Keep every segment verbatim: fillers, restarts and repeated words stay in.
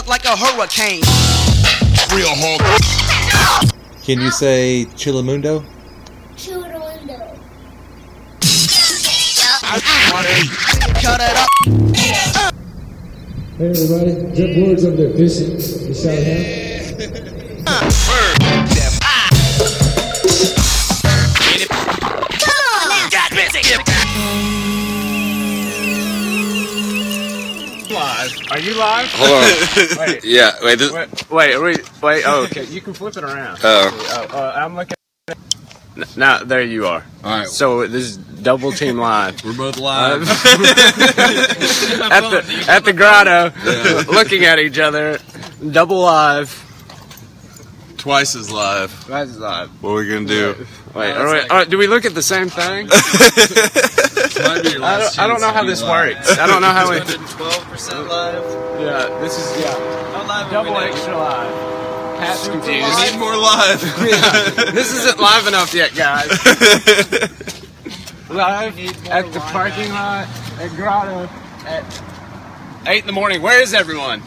like a hurricane. Real hard. Can you say Chillamundo? Chillamundo. Cut it up. Hey everybody, Jeff Ward's up there fishing. You shout him. Live. Are you live? Hold on. Wait. Yeah, wait. This... Wait, wait, wait, wait. Oh, okay. You can flip it around. Oh. oh uh, I'm looking. Now, there you are. All right. So this is double team live. We're both live. at the at the grotto, yeah. Looking at each other, double live. Twice as live. Twice as live. What are we gonna do? Wait, are we, are, do we look at the same thing? Might be your I, last don't, I don't know how this live. works. I don't know how we. two hundred twelve percent live. Yeah, this is yeah. How live Double are we extra live. Pat's confused. We need more live. Yeah. This isn't live enough yet, guys. Live at the parking lot at Grotto at eight in the morning. Where is everyone?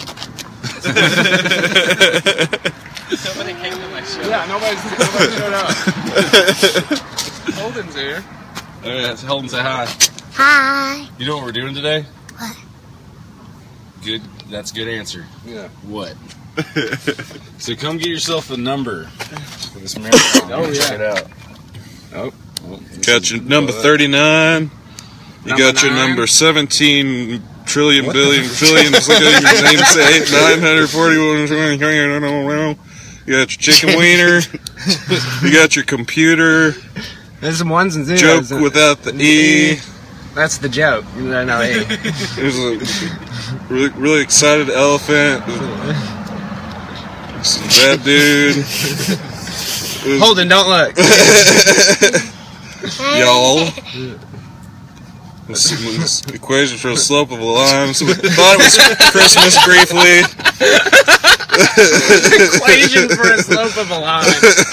Nobody came to my show. Yeah, nobody's, nobody showed up. Holden's here. Oh yeah, so Holden, say hi. Hi. You know what we're doing today? What? Good. That's a good answer. Yeah. What? So come get yourself a number for this marathon. Oh, yeah. Check it out. Oh. Well, got your number thirty-nine. You Number got your nine. number seventeen trillion billion trillion. Look at your name. Say eight nine hundred forty-one. I don't know. You got your chicken wiener. You got your computer. There's some ones and zeros. Joke without the E. That's the joke. No, no, E. There's a really, really excited elephant. Some bad dude. Holden, don't look. Y'all. This, this equation for the slope of a line. So we thought it was Christmas briefly. Equation for a slope of a line.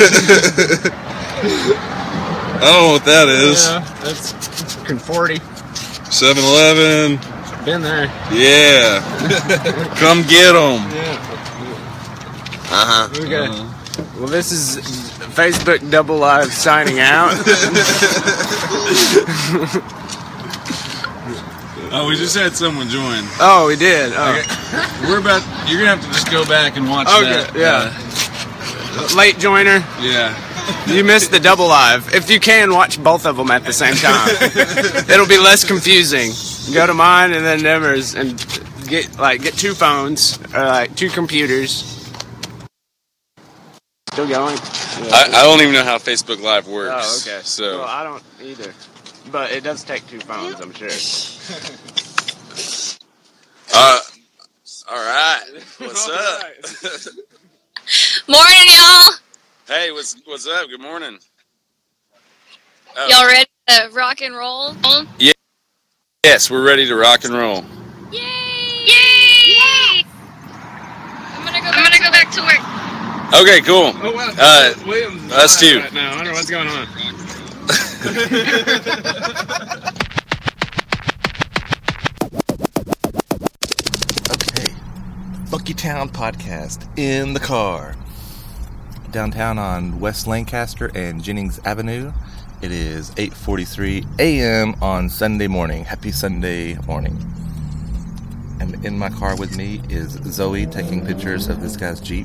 I don't know what that is. Yeah, that's fucking forty. seven eleven. Been there. Yeah. Come get them. Yeah. Uh-huh. Okay. Uh-huh. Well, this is Facebook Double Live signing out. Oh, we just had someone join. Oh, we did. Oh. Okay. We're about. You're gonna have to just go back and watch Okay, that. yeah. Uh, Late joiner. Yeah. You missed the double live. If you can, watch both of them at the same time. It'll be less confusing. Go to mine and then Nemers and get like get two phones or like two computers. Still going? Yeah. I, I don't even know how Facebook Live works. Oh, okay. So Well, I don't either. But it does take two phones, I'm sure. Uh, all right. What's up? Morning, y'all. Hey, what's what's up? Good morning. Oh. Y'all ready to rock and roll? Yes, we're ready to rock and roll. Yay! Yay! I'm gonna go. I'm gonna go back to work. Okay, cool. Oh, wow. Uh, William's us live too. Right now. I wonder what's going on. Okay. Funky Town Podcast in the car. Downtown on West Lancaster and Jennings Avenue. It is eight forty-three a.m. on Sunday morning. Happy Sunday morning. And in my car with me is Zoe taking pictures of this guy's Jeep.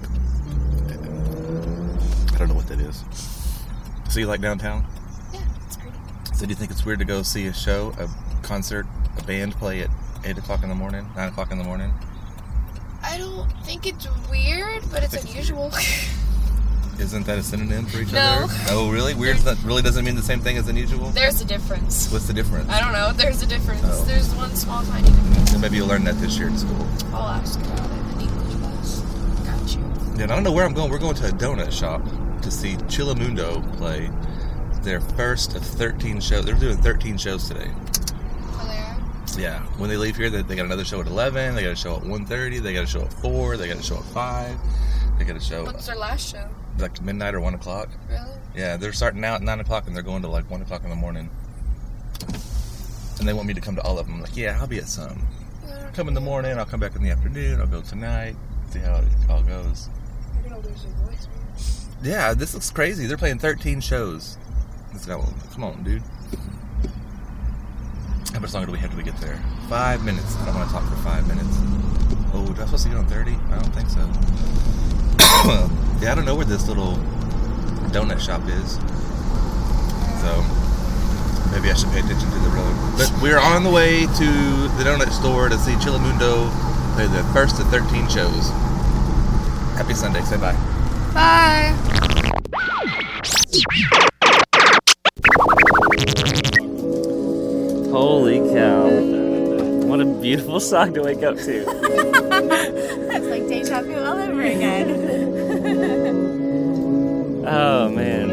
I don't know what that is. So you like downtown? Yeah, it's pretty. So do you think it's weird to go see a show, a concert, a band play at eight o'clock in the morning, nine o'clock in the morning? I don't think it's weird, but it's unusual. Isn't that a synonym for each No. other? Oh, really? Weird that really doesn't mean the same thing as unusual? There's a difference. What's the difference? I don't know. There's a difference. Oh. There's one small tiny difference. Then maybe you'll learn that this year in school. I'll ask about it in English class. Got you. Yeah, and I don't know where I'm going. We're going to a donut shop to see Chillamundo play their first of thirteen shows. They're doing thirteen shows today. Oh, they are? Yeah. When they leave here, they, they got another show at eleven. They got a show at one thirty. They got a show at four. They got a show at five. They got a show What's their last show? like midnight or one o'clock. Really? Yeah, they're starting out at nine o'clock and they're going to like one o'clock in the morning. And they want me to come to all of them. I'm like, yeah, I'll be at some. Come in the morning. I'll come back in the afternoon. I'll go tonight. see how it all goes. You're gonna lose your voice, man. Yeah, this looks crazy. They're playing thirteen shows. Let's go. Come on, dude. How much longer do we have till we get there? Five minutes. I don't want to talk for five minutes. Oh, do I supposed to get on thirty? I don't think so. Yeah, I don't know where this little donut shop is. So, maybe I should pay attention to the road. But we're on the way to the donut store to see Chillamundo play the first of thirteen shows. Happy Sunday. Say bye. Bye. Holy cow. What a beautiful song to wake up to. That's like deja vu all over again. Oh, man.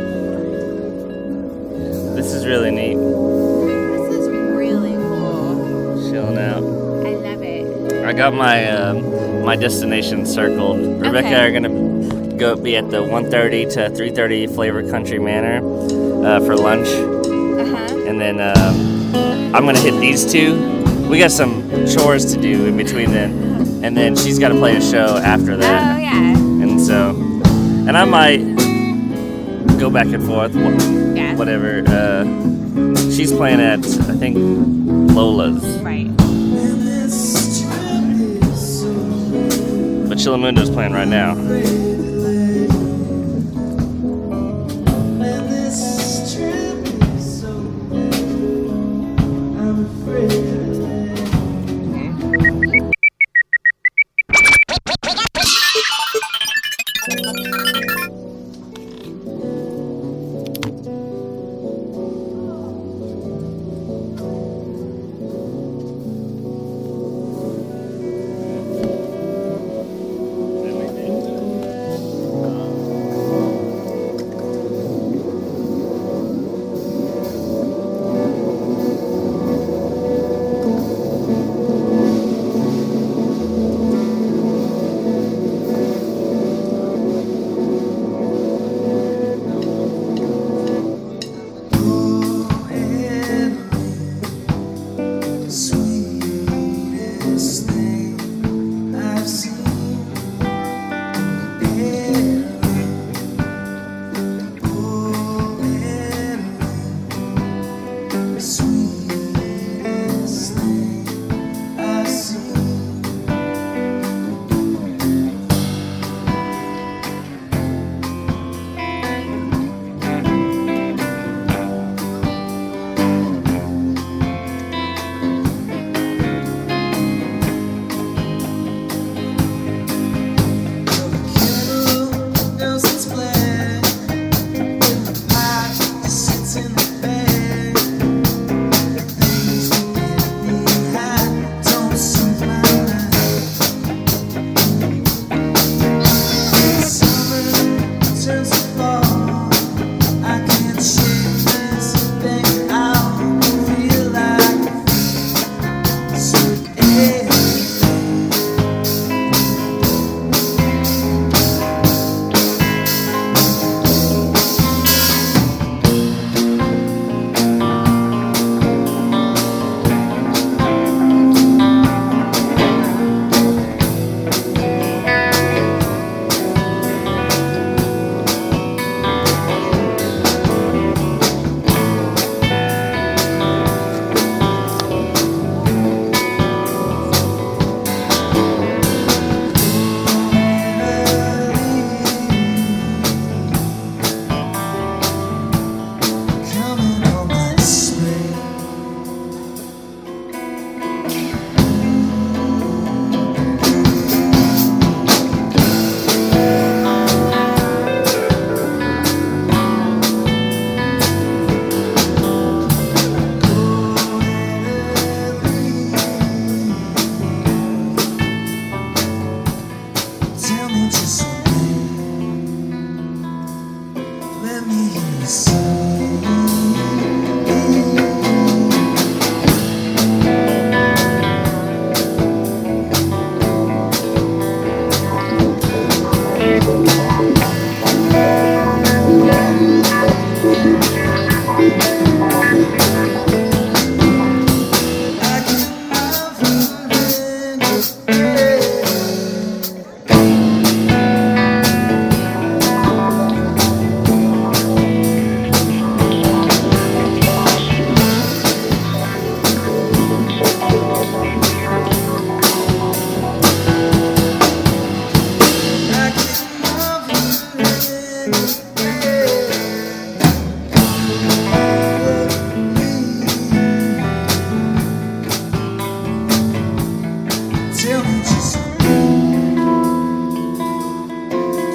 This is really neat. This is really cool. Chilling out. I love it. I got my um, my destination circled. Rebecca Okay. and I are going to go be at the one thirty to three thirty Flavor Country Manor uh, for lunch. Uh-huh. And then um, I'm going to hit these two. We got some chores to do in between then. And then she's got to play a show after that. Oh, yeah. And so, and I might go back and forth, wh- Yeah. whatever. Uh, she's playing at, I think, Lola's. Right. But Chillamundo's playing right now.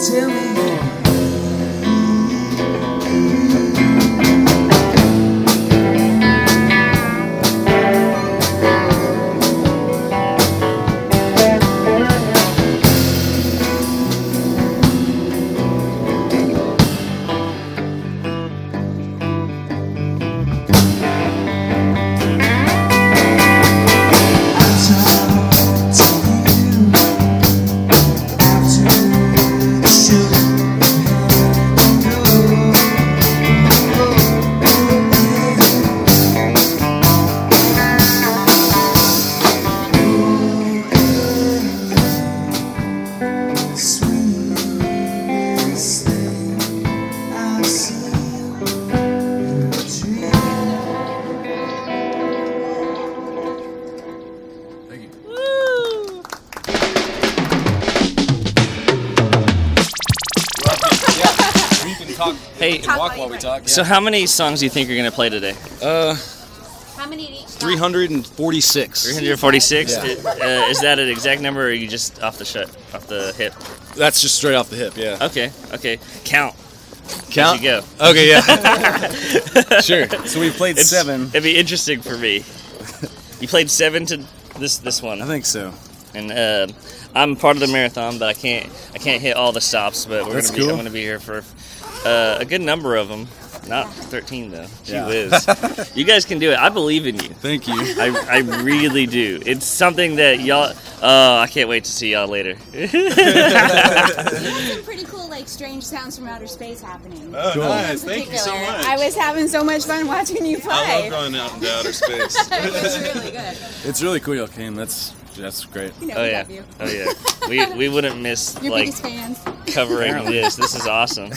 tell me more. Hey, walk while we talk. So how many songs do you think you're going to play today? Uh, How many each? three hundred forty-six. three hundred forty-six? Yeah. Uh, is that an exact number, or are you just off the shut, off the hip? That's just straight off the hip, yeah. Okay, okay. Count. Count? As you go. Okay, yeah. Sure. So we played It's- seven. It'd be interesting for me. You played seven to this this one. I think so. And uh, I'm part of the marathon, but I can't I can't hit all the stops. But we're That's gonna be, cool. I'm going to be here for uh, a good number of them. Not thirteen though. Gee Yeah. whiz. You guys can do it. I believe in you. Thank you. I, I really do. It's something that y'all. Oh, I can't wait to see y'all later. There's some pretty cool, like, strange sounds from outer space happening. Oh, Cool. nice. In Thank you so particular. much. I was having so much fun watching you play. I love going out into outer space. It was really good. It's really cool y'all came. That's that's great. You know, Oh we yeah. love you. Oh yeah. We we wouldn't miss Your like biggest fans. covering Apparently. this. This is awesome.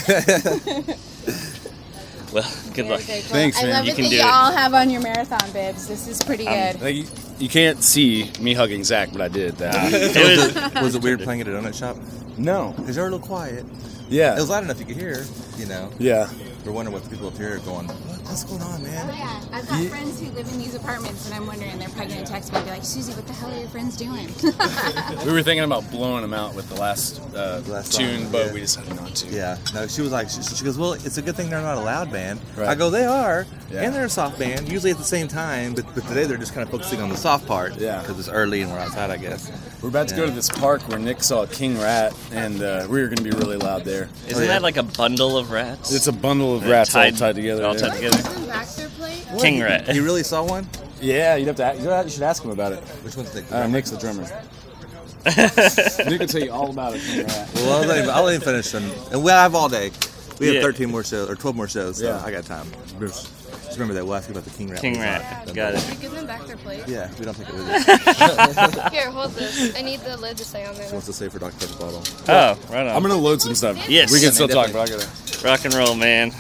Well, good luck. Very, very cool. Thanks, I man. love You it can that do you it. all have on your marathon bibs. This is pretty good. Like, you, you can't see me hugging Zach, but I did that. It was, Was it weird playing at a donut shop? No. Because you're a little quiet. Yeah. It was loud enough you could hear, you know. Yeah. We're wondering what the people up here are going, what, what's going on, Oh man? yeah, I've got Yeah. friends who live in these apartments, and I'm wondering they're probably gonna text me and be like, "Susie, what the hell are your friends doing?" We were thinking about blowing them out with the last, uh, The last tune, song, but yeah. we decided not to. Yeah. No, she was like, she, she goes, well, it's a good thing they're not a loud band. Right. I go, they are. Yeah. And they're a soft band, usually at the same time, but, but today they're just kind of focusing on the soft part. Yeah. Because it's early and we're outside, I guess. We're about to go Yeah. to this park where Nick saw a king rat, and uh, we were going to be really loud there. isn't that like a bundle of rats? It's a bundle of They're rats all tied- tied together. all yeah. tied together. Back their plate. King rat. You really saw one? Yeah, you'd have to. ask- You should ask him about it. Which one's Nick? Uh, Nick's the drummer. Nick will tell you all about it. King rat. Well, I'll let him, I'll let him finish. And, and we have all day. We have Yeah. thirteen more shows, or twelve more shows, so Yeah. I got time. Just just remember that. We'll ask you about the king rat. King We've rat. not done Got that. it. Give them back their plate. Yeah, we don't take it with us. Here, hold this. I need the lid to stay on there. What's to say for Doctor Pepper bottle? Oh, right on. I'm going to load some stuff. Yes. We can Yeah, still man, talk, but I gotta. Rock and roll, man.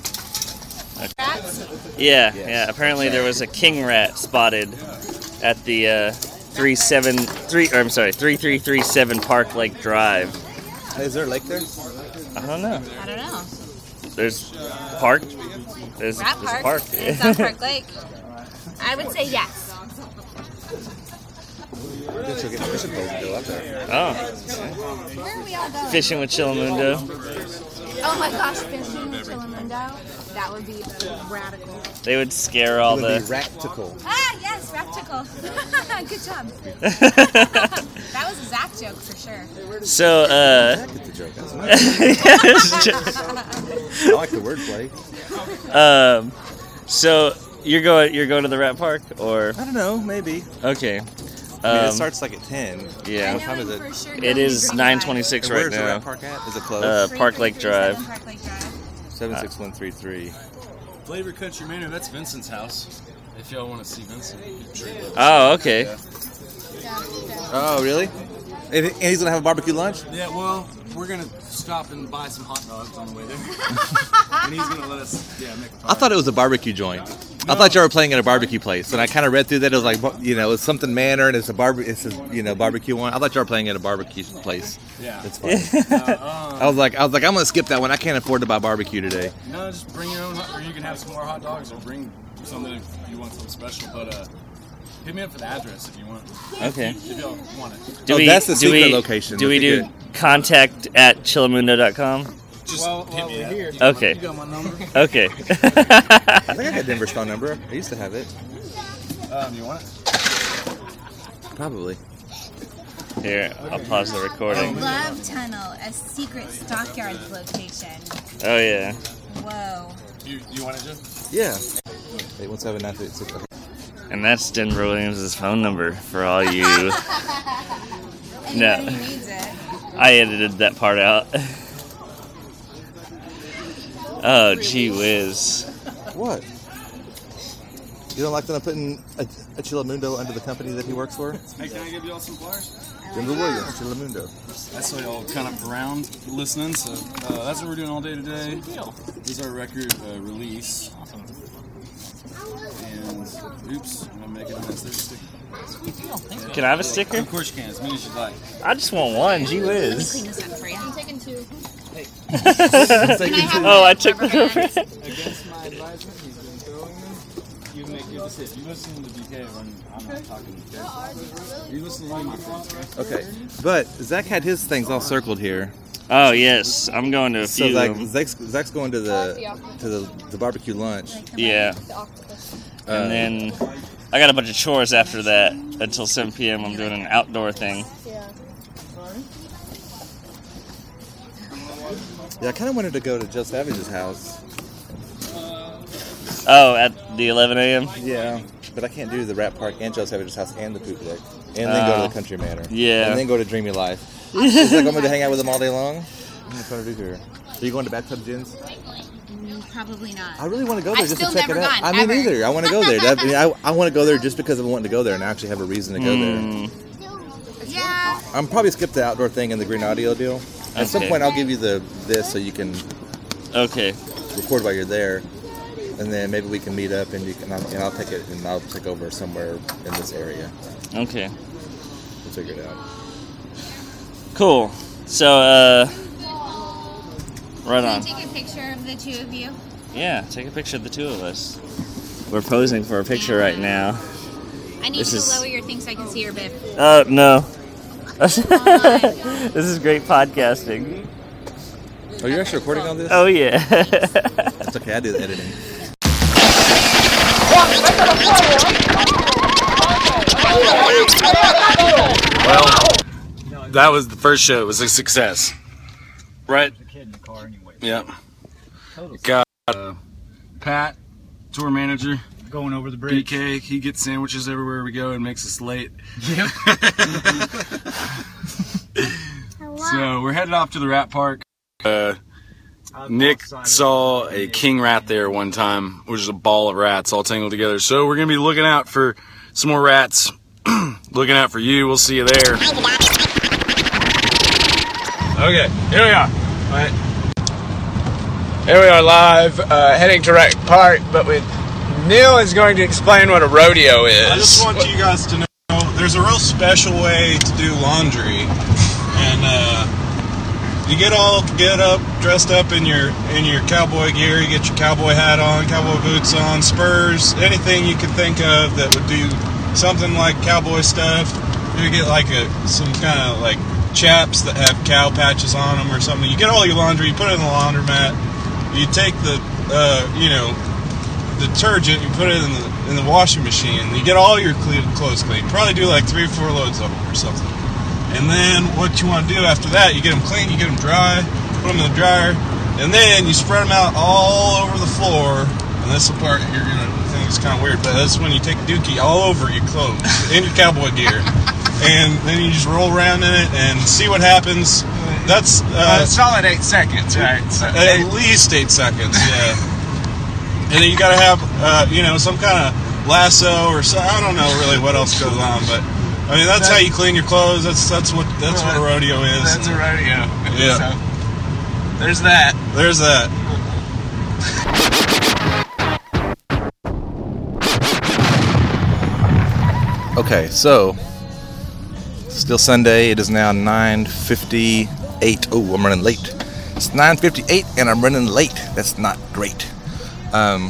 Rats. Yeah, yeah. Apparently there was a king rat spotted at the uh, three seven three. Or I'm sorry, three three three seven Park Lake Drive. Hey, is there a lake there? I don't know. I don't know. There's park. There's, Rat there's a Park. park. It's on Park Lake. I would say yes. We should get fishing poles to go out there. Oh, Where are we all going? fishing with Chillamundo. Oh my gosh, fishing with Chillamundo. That would be radical. They would scare all It would the. be ractical. Ah, yes, Raptical. Good job. That was a Zach joke for sure. So, uh, Get the joke. That's nice. I like the wordplay. um, so you're going you're going to the rat park, or I don't know, maybe. okay? I mean, it Um, starts like at ten. yeah. What time is it? For sure It is nine twenty-six And right where's the now. rat park at? Is it closed? Uh, Park Lake Drive. Park Lake Drive. Seven six one three three. Flavor Country Manor, that's Vincent's house. If y'all want to see Vincent. Oh, okay. Oh, really? And and he's gonna have a barbecue lunch? Yeah, well, we're going to stop and buy some hot dogs on the way there. And he's going to let us, yeah, make a pie. I thought it was a barbecue joint. I thought you were playing at a barbecue place, and I kind of read through that. It was like, you know, it's something Manor, and it's a barbe- It's a you know barbecue one. I thought you were playing at a barbecue place. Yeah. It's funny. Uh, um, I was like, I was like, I'm gonna skip that one. I can't afford to buy barbecue today. No, just bring your own, hot- or you can have some more hot dogs, or bring something if you want something special. But uh, hit me up for the address if you want. Okay. If y'all want it. Do Oh, we, that's the do secret we, location. Do we That's do good. contact at chillamundo dot com. Just well, hit me here. Okay. You got my number? Okay. I think I got Denver's phone number. I used to have it. Um, you want it? Probably. Here, I'll pause the recording. Love Tunnel, a secret stockyards location. Oh yeah. Whoa. You you want it, Jeff? Yeah. eight one seven nine three six. And that's Denver Williams' phone number for all you. No. Anybody needs it. I edited that part out. Oh, gee whiz. What? You don't like that I'm putting a, a Chillamundo under the company that he works for? Hey, can I give y'all some flyers? Denver Williams, Chillamundo. That's so y'all kind of around listening. So uh, that's what we're doing all day today. This is our record uh, release. And oops, I'm gonna make it a mess. There's a sticker. Can I have a sticker? Of course you can, as many as you'd like. I just want one. Gee Let me whiz. clean this up for you. I'm taking two. Hey. Oh, I took the Against my advisement, he's been throwing them. You make your decision. You listen to B K when I'm not talking to B K. You listen to me, my friends. Okay, but Zach had his things all circled here. Oh yes, I'm going to a So few. like of them. Zach's, Zach's going to the to the, the barbecue lunch. Yeah. Uh, And then I got a bunch of chores after that until seven p.m. I'm doing an outdoor thing. Yeah, I kind of wanted to go to Joe Savage's house. Oh, at the eleven a.m. Yeah, but I can't do the Rat Park and Joe Savage's house and the Poop Deck, and then go to Oh. the Country Manor. Yeah. and then go to Dreamy Life. Is that going to hang out with them all day long? What am I trying to do here? Are you going to Bathtub Gins? Mm, Probably not. I really want to go there I've just to still check it never out. gone, I mean, ever. either. I want to go there. That, I, mean, I, I want to go there just because of wanting to go there and actually have a reason to go Mm. there. Yeah. I'm probably skip the outdoor thing and the green audio deal. At some Okay. point, I'll give you the this so you can Okay. record while you're there, and then maybe we can meet up and you can and I'll take it and I'll take over somewhere in this area. Okay. We'll figure it out. Cool. So, uh, right Can I on. take a picture of the two of you? Yeah, take a picture of the two of us. We're posing for a picture right now. I need This you to is- lower your thing so I can see your bib. Oh, no. This is great podcasting. Oh, you're actually recording all this? Oh, yeah. That's okay. I do the editing. Well, that was the first show. It was a success. Right? Yep. Got uh, Pat, tour manager. Going over the B K, he gets sandwiches everywhere we go and makes us late. Yep. So we're headed off to the rat park. Uh, Nick saw a king rat there one time, which is a ball of rats all tangled together. So we're going to be looking out for some more rats. Looking out for you. We'll see you there. Okay, here we are. All right. Here we are live, uh, heading to Rat Park, but with Neil is going to explain what a rodeo is. I just want you guys to know there's a real special way to do laundry, and uh, you get all get up, dressed up in your in your cowboy gear. You get your cowboy hat on, cowboy boots on, spurs, anything you can think of that would do something like cowboy stuff. You get like a some kind of like chaps that have cow patches on them or something. You get all your laundry, you put it in the laundromat. You take the uh, you know. detergent, you put it in the in the washing machine, you get all your clean, clothes clean. Probably do like three or four loads of them or something. And then what you want to do after that, you get them clean, you get them dry, put them in the dryer, and then you spread them out all over the floor. And this is the part you're gonna think is kind of weird, but that's when you take dookie all over your clothes in your cowboy gear, and then you just roll around in it and see what happens. That's uh, a solid eight seconds, right? So at eight, least eight seconds, yeah. And then you gotta have, uh, you know, some kind of lasso or so. I don't know really what else goes on, but I mean that's how you clean your clothes. That's that's what that's what a rodeo is. That's a rodeo. Yeah. So, there's that. There's that. Okay, so still Sunday. It is now nine fifty-eight. Oh, I'm running late. It's nine fifty-eight and I'm running late. That's not great. Um,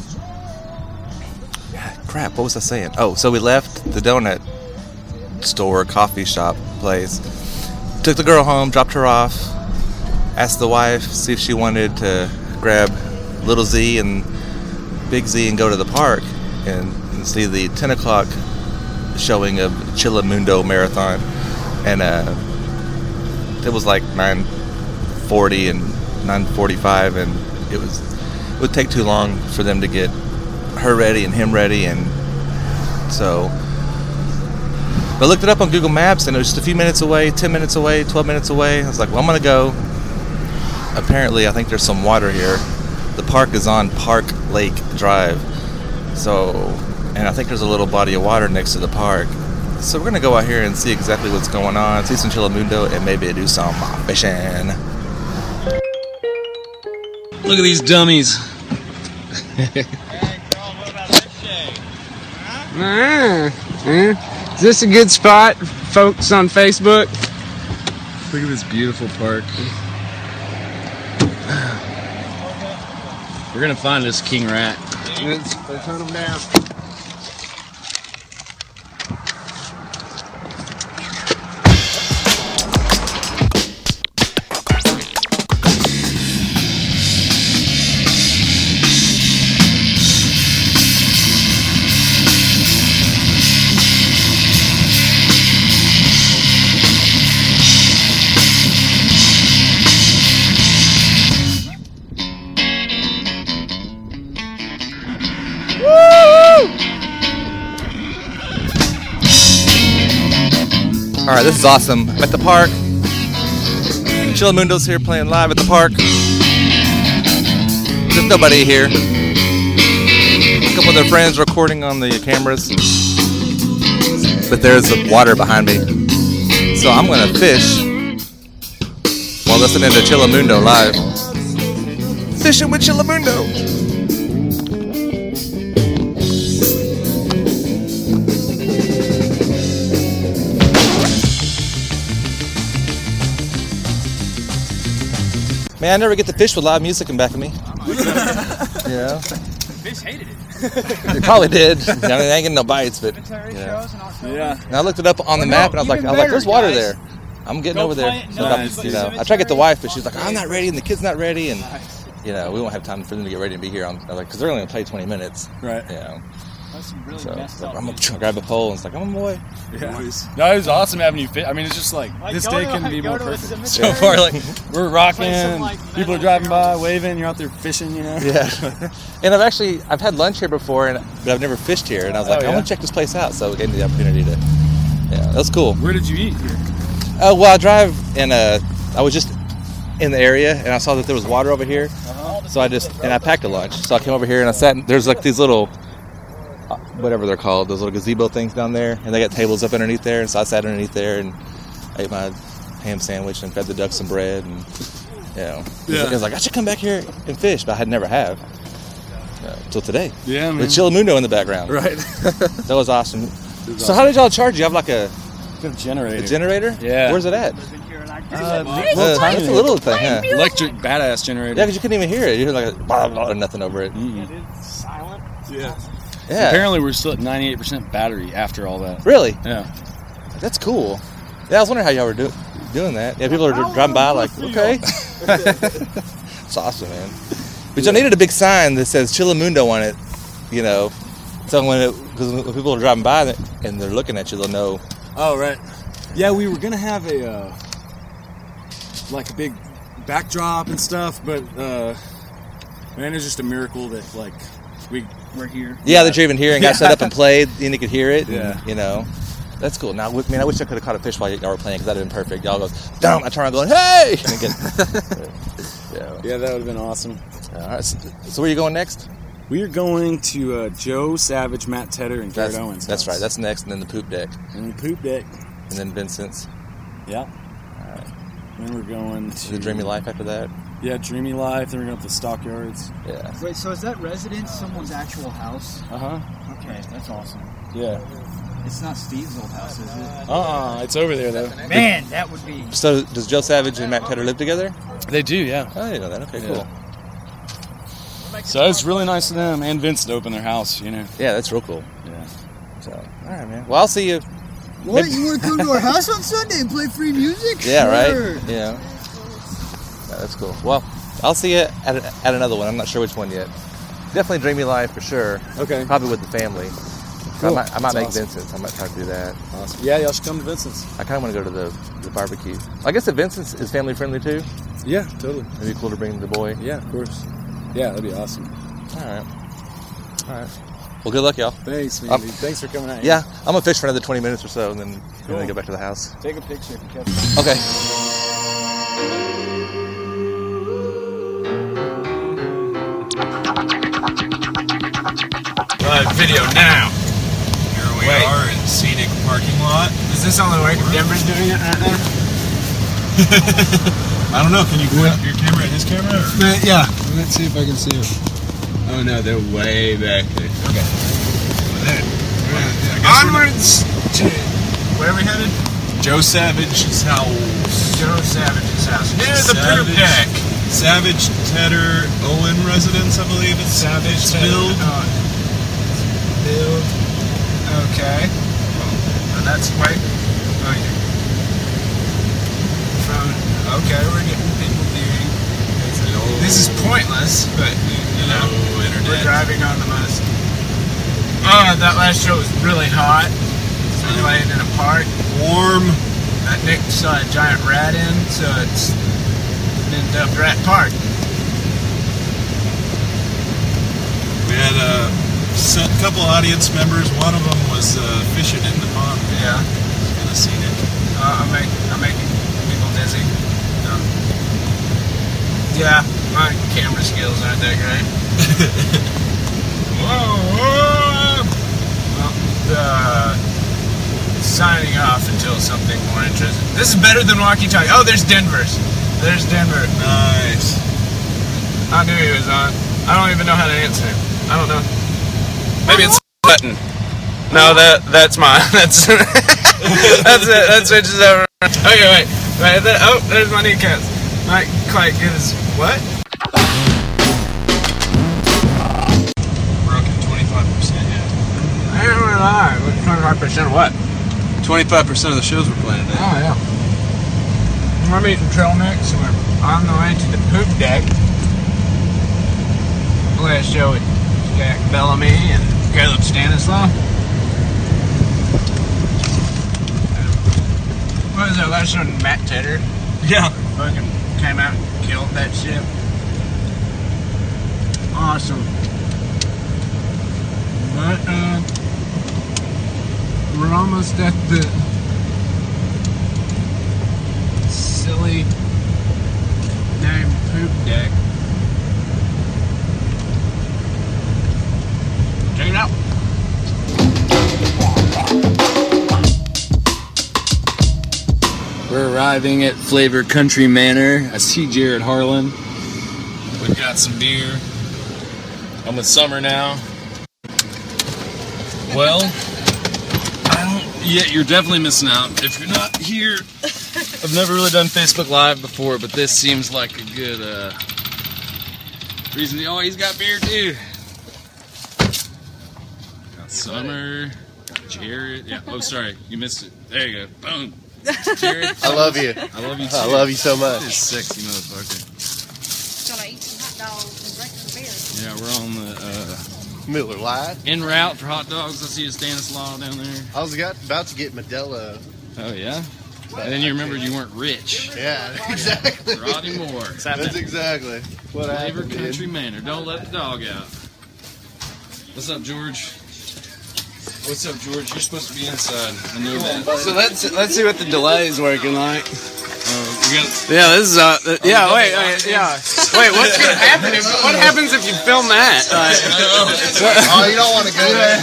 crap, what was I saying? Oh, so we left the donut store, coffee shop place. took the girl home, dropped her off, asked the wife, see if she wanted to grab Little Z and Big Z and go to the park and, and see the ten o'clock showing of Chillamundo Marathon. And uh, it was like nine forty and nine forty-five, and it was it would take too long for them to get her ready and him ready, and so I looked it up on Google Maps, and it was just a few minutes away, ten minutes away, twelve minutes away. I was like, well, I'm gonna go. Apparently, I think there's some water here. The park is on Park Lake Drive, so, and I think there's a little body of water next to the park. So we're gonna go out here and see exactly what's going on, see some Chillamundo, and maybe do some fishing. Look at these dummies. Is this a good spot, folks on Facebook? Look at this beautiful park. We're gonna find this king rat. Let's, let's hunt him down. Alright, this is awesome. I'm at the park. Chillamundo's here playing live at the park. There's nobody here. A couple of their friends recording on the cameras. But there's the water behind me. So I'm gonna fish while listening to Chillamundo live. Fishing with Chillamundo! Man, I never get to fish with live music in back of me. Yeah. Fish hated it. They probably did. I mean, they ain't getting no bites, but yeah. Yeah. And I looked it up on the map, and I was like, I was like, "There's water there. I'm getting over there." So I, you know, I tried to get the wife, but she's like, "I'm not ready, and the kid's not ready, and you know, we won't have time for them to get ready and be here." On like, because they're only gonna play twenty minutes. Right. You know. That's some really So messed like, up I'm gonna pictures. grab a pole, and it's like, I'm on my way. Yeah. No, it was awesome having you fit. I mean, it's just like, Like, this go day to- couldn't be go more to a perfect. cemetery. So far, like, we're rocking, Play some, and like, people are metal driving by, drums. waving, you're out there fishing, you know? Yeah. And I've actually I've had lunch here before, and but I've never fished here, and I was like, Oh, I yeah? want to check this place out. So it gave me the opportunity to. Yeah, that was cool. Where did you eat here? Uh, well, I drive and uh, I was just in the area, and I saw that there was water over here. Uh-huh. So I just and I packed a lunch. So I came over here and I sat. In, there's like these little, uh, whatever they're called, those little gazebo things down there, and they got tables up underneath there. And so I sat underneath there and ate my ham sandwich and fed the ducks some bread, and you know, Yeah. I was like, I should come back here and fish, but I had never have uh, till today. Yeah, man. With Chillamundo in the background. Right. That was awesome. was So how did y'all charge? You have like a, A generator. a generator? Yeah. Where's it at? Uh, Uh, little tiny it's a little thing, huh? electric badass generator. Yeah, because you couldn't even hear it. You hear like a blah, blah, or nothing over it. Mm-mm. Silent. Yeah. Yeah. Apparently, we're still at ninety-eight percent battery after all that. Really? Yeah. That's cool. Yeah, I was wondering how y'all were do- doing that. Yeah, people are dri- driving by like, okay. It's awesome, man. But y'all needed a big sign that says Chillamundo on it, you know. So when it, because when people are driving by and they're looking at you, they'll know. Oh, right. Yeah, we were gonna have a uh, like a big backdrop and stuff, but uh, man, it's just a miracle that like we we're here. Yeah, that you're even here and got Yeah. set up and played, and you could hear it. And, Yeah. You know, that's cool. Now, I mean, I wish I could have caught a fish while y'all were playing because that'd have been perfect. Y'all goes, dump. I turn around going, hey! And get, yeah. Yeah, that would have been awesome. All right. So, so where are you going next? We are going to uh, Joe Savage, Matt Tedder, and Garrett That's, Owens. that's house. right. That's next, and then the poop deck, and the poop deck. and then Vincent's. Yeah. All right. Then we're going to The Dreamy Life after that. Yeah, Dreamy Life. Then we're going to the Stockyards. Yeah. Wait, so is that residence someone's actual house? Uh huh. Okay, that's awesome. Yeah. It's not Steve's old house, is it? Uh uh It's over there though. Man, that would be. So does Joe Savage and Matt Tedder live together? They do, yeah. Oh, I didn't know that. Okay, Yeah. cool. So it's really nice of them and Vince to open their house, you know. Yeah, that's real cool. Yeah. So, all right, man. Well, I'll see you What? You want to come to our house on Sunday and play free music? Yeah, Sure. right? Yeah. Yeah, that's cool. Well, I'll see you at, at another one. I'm not sure which one yet. Definitely Dreamy Life for sure. Okay. Probably with the family. Cool. I might, I might That's make awesome. Vincent's. I might try to do that. Awesome. Yeah, y'all should come to Vincent's. I kind of want to go to the, the barbecue. I guess the Vincent's is family friendly too. Yeah, totally. It'd be cool to bring the boy. Yeah, of course. Yeah, that'd be awesome. All right. All right. Well, good luck, y'all. Thanks, man. Um, Thanks for coming out. Yeah, I'm gonna fish for another twenty minutes or so, and then Cool. then go back to the house. Take a picture if you catch it. Okay. Live video now. Here we Wait. are in scenic parking lot. Is this the only way Denver's doing it right now? I don't know. Can you point your camera at his camera? Or? But yeah. Let's see if I can see them. Oh no, they're way back there. Okay. Onwards to where are we headed? Joe Savage's house. Joe Savage's house. Near the poop Savage- deck. Savage Tedder Owen residence, I believe it's Savage it's Tedder build. Owen. Build. Okay. Oh, that's wait. Oh yeah. From okay, we're getting people viewing. This is pointless, but you know, we're driving on the most. Oh, that last show was really hot. So we played in a park. Warm. That Nick saw a giant rat in, so it's been dubbed Rat Park. We had a s- couple audience members. One of them was uh, fishing in the pond. Yeah. Kind of seen it. Uh, I'm, make, I'm making people dizzy. Um, yeah, my camera skills aren't that great. Whoa, whoa! Well, uh, signing off until something more interesting. This is better than walkie-talkie. Oh, there's Denver's. There's Denver. Nice. I knew he was on. I don't even know how to answer him. I don't know. Maybe it's button. No, that that's mine. That's that's it. That switches over. Okay, wait, wait. That, oh, there's my kneecaps. Mike Clark is what? Broken twenty-five percent yet. I didn't really lie. Twenty-five percent of what? twenty-five percent of the shows we're playing today. Oh yeah. We're meeting trail mix. And we're on the way to the poop deck. Last show with Jack Bellamy and Caleb Stanislaw. What was that last show? Matt Tedder? Yeah. Fucking came out and killed that shit. Awesome. But, uh, we're almost at the silly name poop deck. Check it out. We're arriving at Flavor Country Manor. I see Jared Harlan. We've got some beer. I'm with Summer now. Well, I don't. Yeah, you're definitely missing out if you're not here. I've never really done Facebook Live before, but this seems like a good uh, reason to. Oh, he's got beer too. Got Summer. Got Jared. Yeah. Oh, sorry, you missed it. There you go. Boom. Jared. I love you. I love you too. I love you so much. This sexy motherfucker. Gonna eat some hot dogs and drink some beer. Yeah, we're on the uh, Miller Lite. en route for hot dogs. I see a Stanislaw down there. I was got, about to get Modelo. Oh yeah. And then you remembered you weren't rich. Yeah, exactly. Roddy Moore. That's exactly what Flavor happened. Country Manor. Don't let the dog out. What's up, George? What's up, George? You're supposed to be inside. I know that. So let's let's see what the delay is working like. Uh, we got. Yeah, this is uh, the, Oh, yeah. double Wait, live wait, thing? yeah. Wait, what's gonna happen? If, what happens if you film that? Like, Oh, you don't want to go there.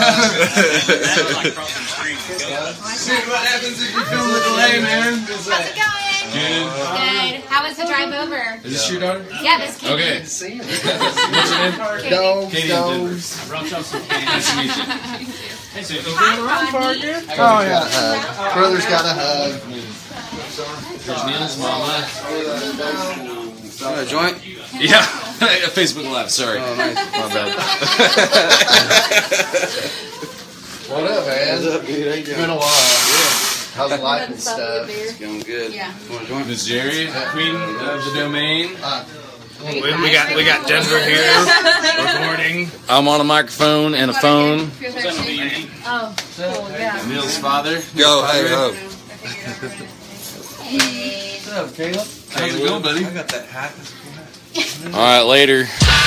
See what happens if you film the delay, man. How's it going? Good. Good. How was the drive over? Is this your daughter? Yeah, this Katie. Okay. What's your name? Katie. Dogs, Katie and Denver. dogs. Nice to meet you. Hey, so Oh, yeah. Uh, brother's got a hug. There's Neil's mama. a joint? Yeah. Facebook Live, sorry. Oh, nice. My bad. What up, man? What's up, dude? How you It's doing? been a while. How's life and stuff? It's going good. Yeah. Want to join? Miss Jerry, queen of the domain. Uh, We, we got we got Denver here recording. I'm on a microphone and a phone. Oh, cool, yeah. Neil's father. Yo, hey, ho. Hey. What's up, Caleb? How's it going, buddy? I got that hat. All right, later.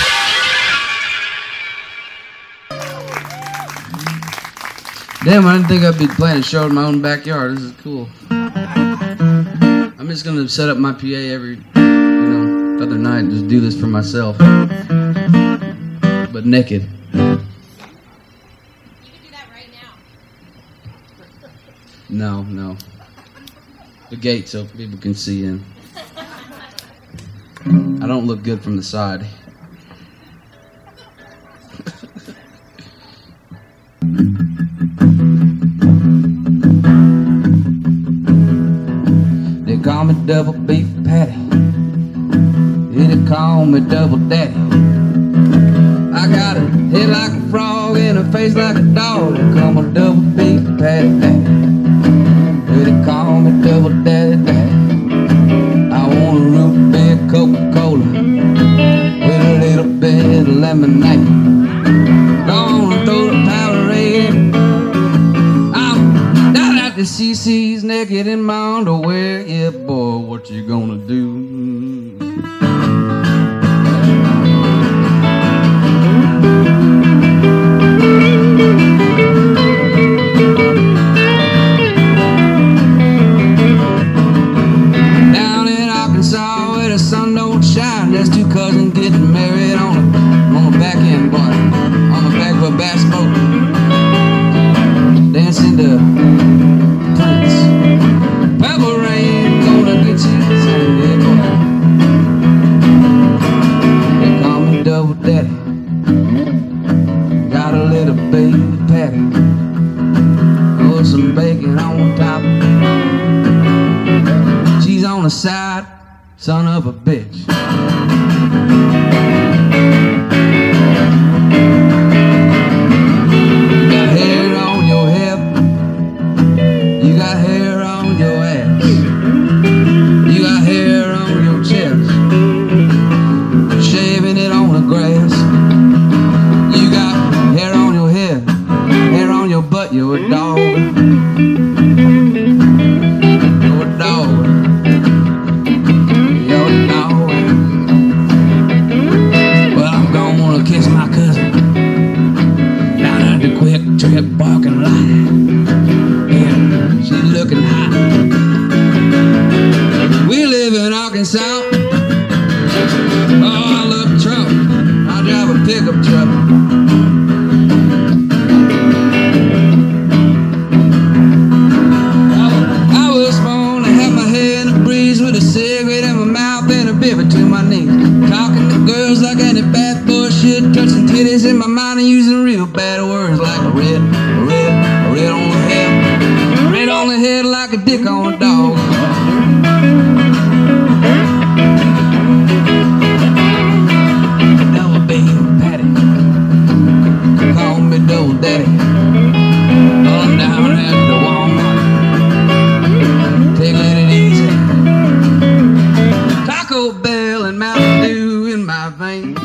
Damn, I didn't think I'd be playing a show in my own backyard. This is cool. I'm just gonna set up my P A every, you know, other night and just do this for myself. But naked. You can do that right now. No, no. The gate so people can see in. I don't look good from the side. They call me double beef patty. They call me double daddy. I got a head like a frog and a face like a dog. They call me double beef patty daddy. They call me double daddy daddy. I want a root beer Coca-Cola with a little bit of lemonade. Gonna throw the Powerade. I'm down at the C C's naked in my underwear. Yeah, boy, what you gonna do? Down in Arkansas where the sun don't shine, there's two cousins getting married on a, on a back end bar, on the back of a bass boat, dancing to Prince. Pebble Rain gonna get you Sunday, boy. They call me Double Daddy. Got a little baby patty, with some bacon on top. She's on the side, son of a bitch. You got hair on your hip, you got hair on your ass, you got hair on your chest, shaving it on the grass. You got hair on your head, hair on your butt, you're a dog. You're a dog. You're a dog. Well, I'm gonna kiss my cousin down at the Quick Trip parking lot. Yeah, she's looking hot. We live in Arkansas. Oh, I love Trump. I drive a pickup truck. I was born to have my head in a breeze with a cigarette in my mouth and a bib between my knees. Talking to girls like any bad bullshit, touching titties in my mind and using real bad words like a red, a red, a red on the head, a red on the head like a dick on a dog. Double beef patty, call me Double Daddy. I'm down at the Walmart, taking it easy. Taco Bell and Mountain Dew in my veins.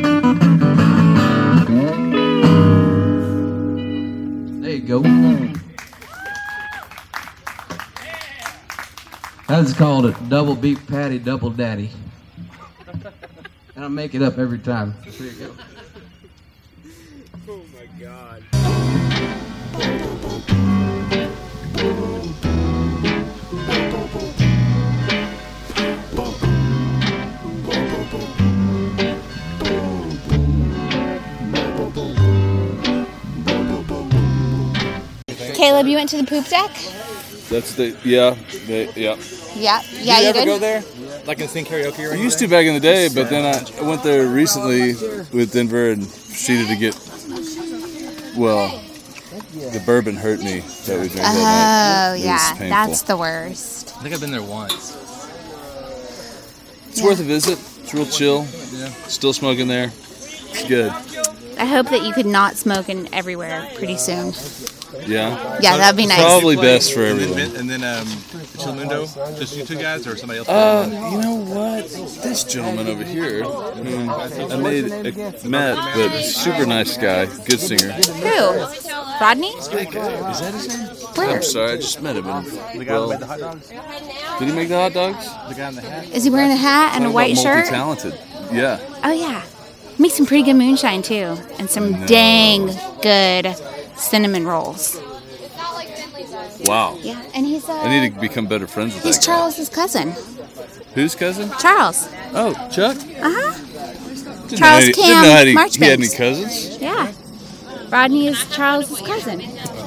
There you go. That's called a double beef patty, double daddy. And I make it up every time. There you go. Oh my God. Caleb, you went to the poop deck? That's the yeah, the, yeah. Yeah. Did Yeah, you you ever did? go there? Like and sing karaoke or I anything? used to back in the day, but then I went there recently with Denver and proceeded to get, well, the bourbon hurt me that we drank Oh, that night. It was yeah. painful. That's the worst. I think I've been there once. It's worth a visit. It's real chill. Yeah. Still smoking there. It's good. I hope that you could not smoke in everywhere pretty soon. Yeah. Yeah, that'd be nice. Probably best for And everyone. then, and then um, Chilamundo, just you two guys or somebody else? Uh, you know what? This gentleman over here, whom I made a, met, but super nice guy, good singer. Who? Rodney? Is that his name? Where? I'm sorry, I just met him. And, The guy well, who made the hot dogs? did he make the hot dogs? The guy in the hat? Is he wearing a hat and a white shirt? Multi-talented. Yeah. Oh yeah. Makes some pretty good moonshine too, and some No. dang good cinnamon rolls. Wow. Yeah, and he's uh, I need to become better friends with he's that guy. Charles's cousin. Whose cousin? Charles. Oh, Chuck? Uh huh. Didn't Charles know he, Cam didn't know he, Marchbanks. he had any cousins. Yeah. Rodney is Charles's cousin.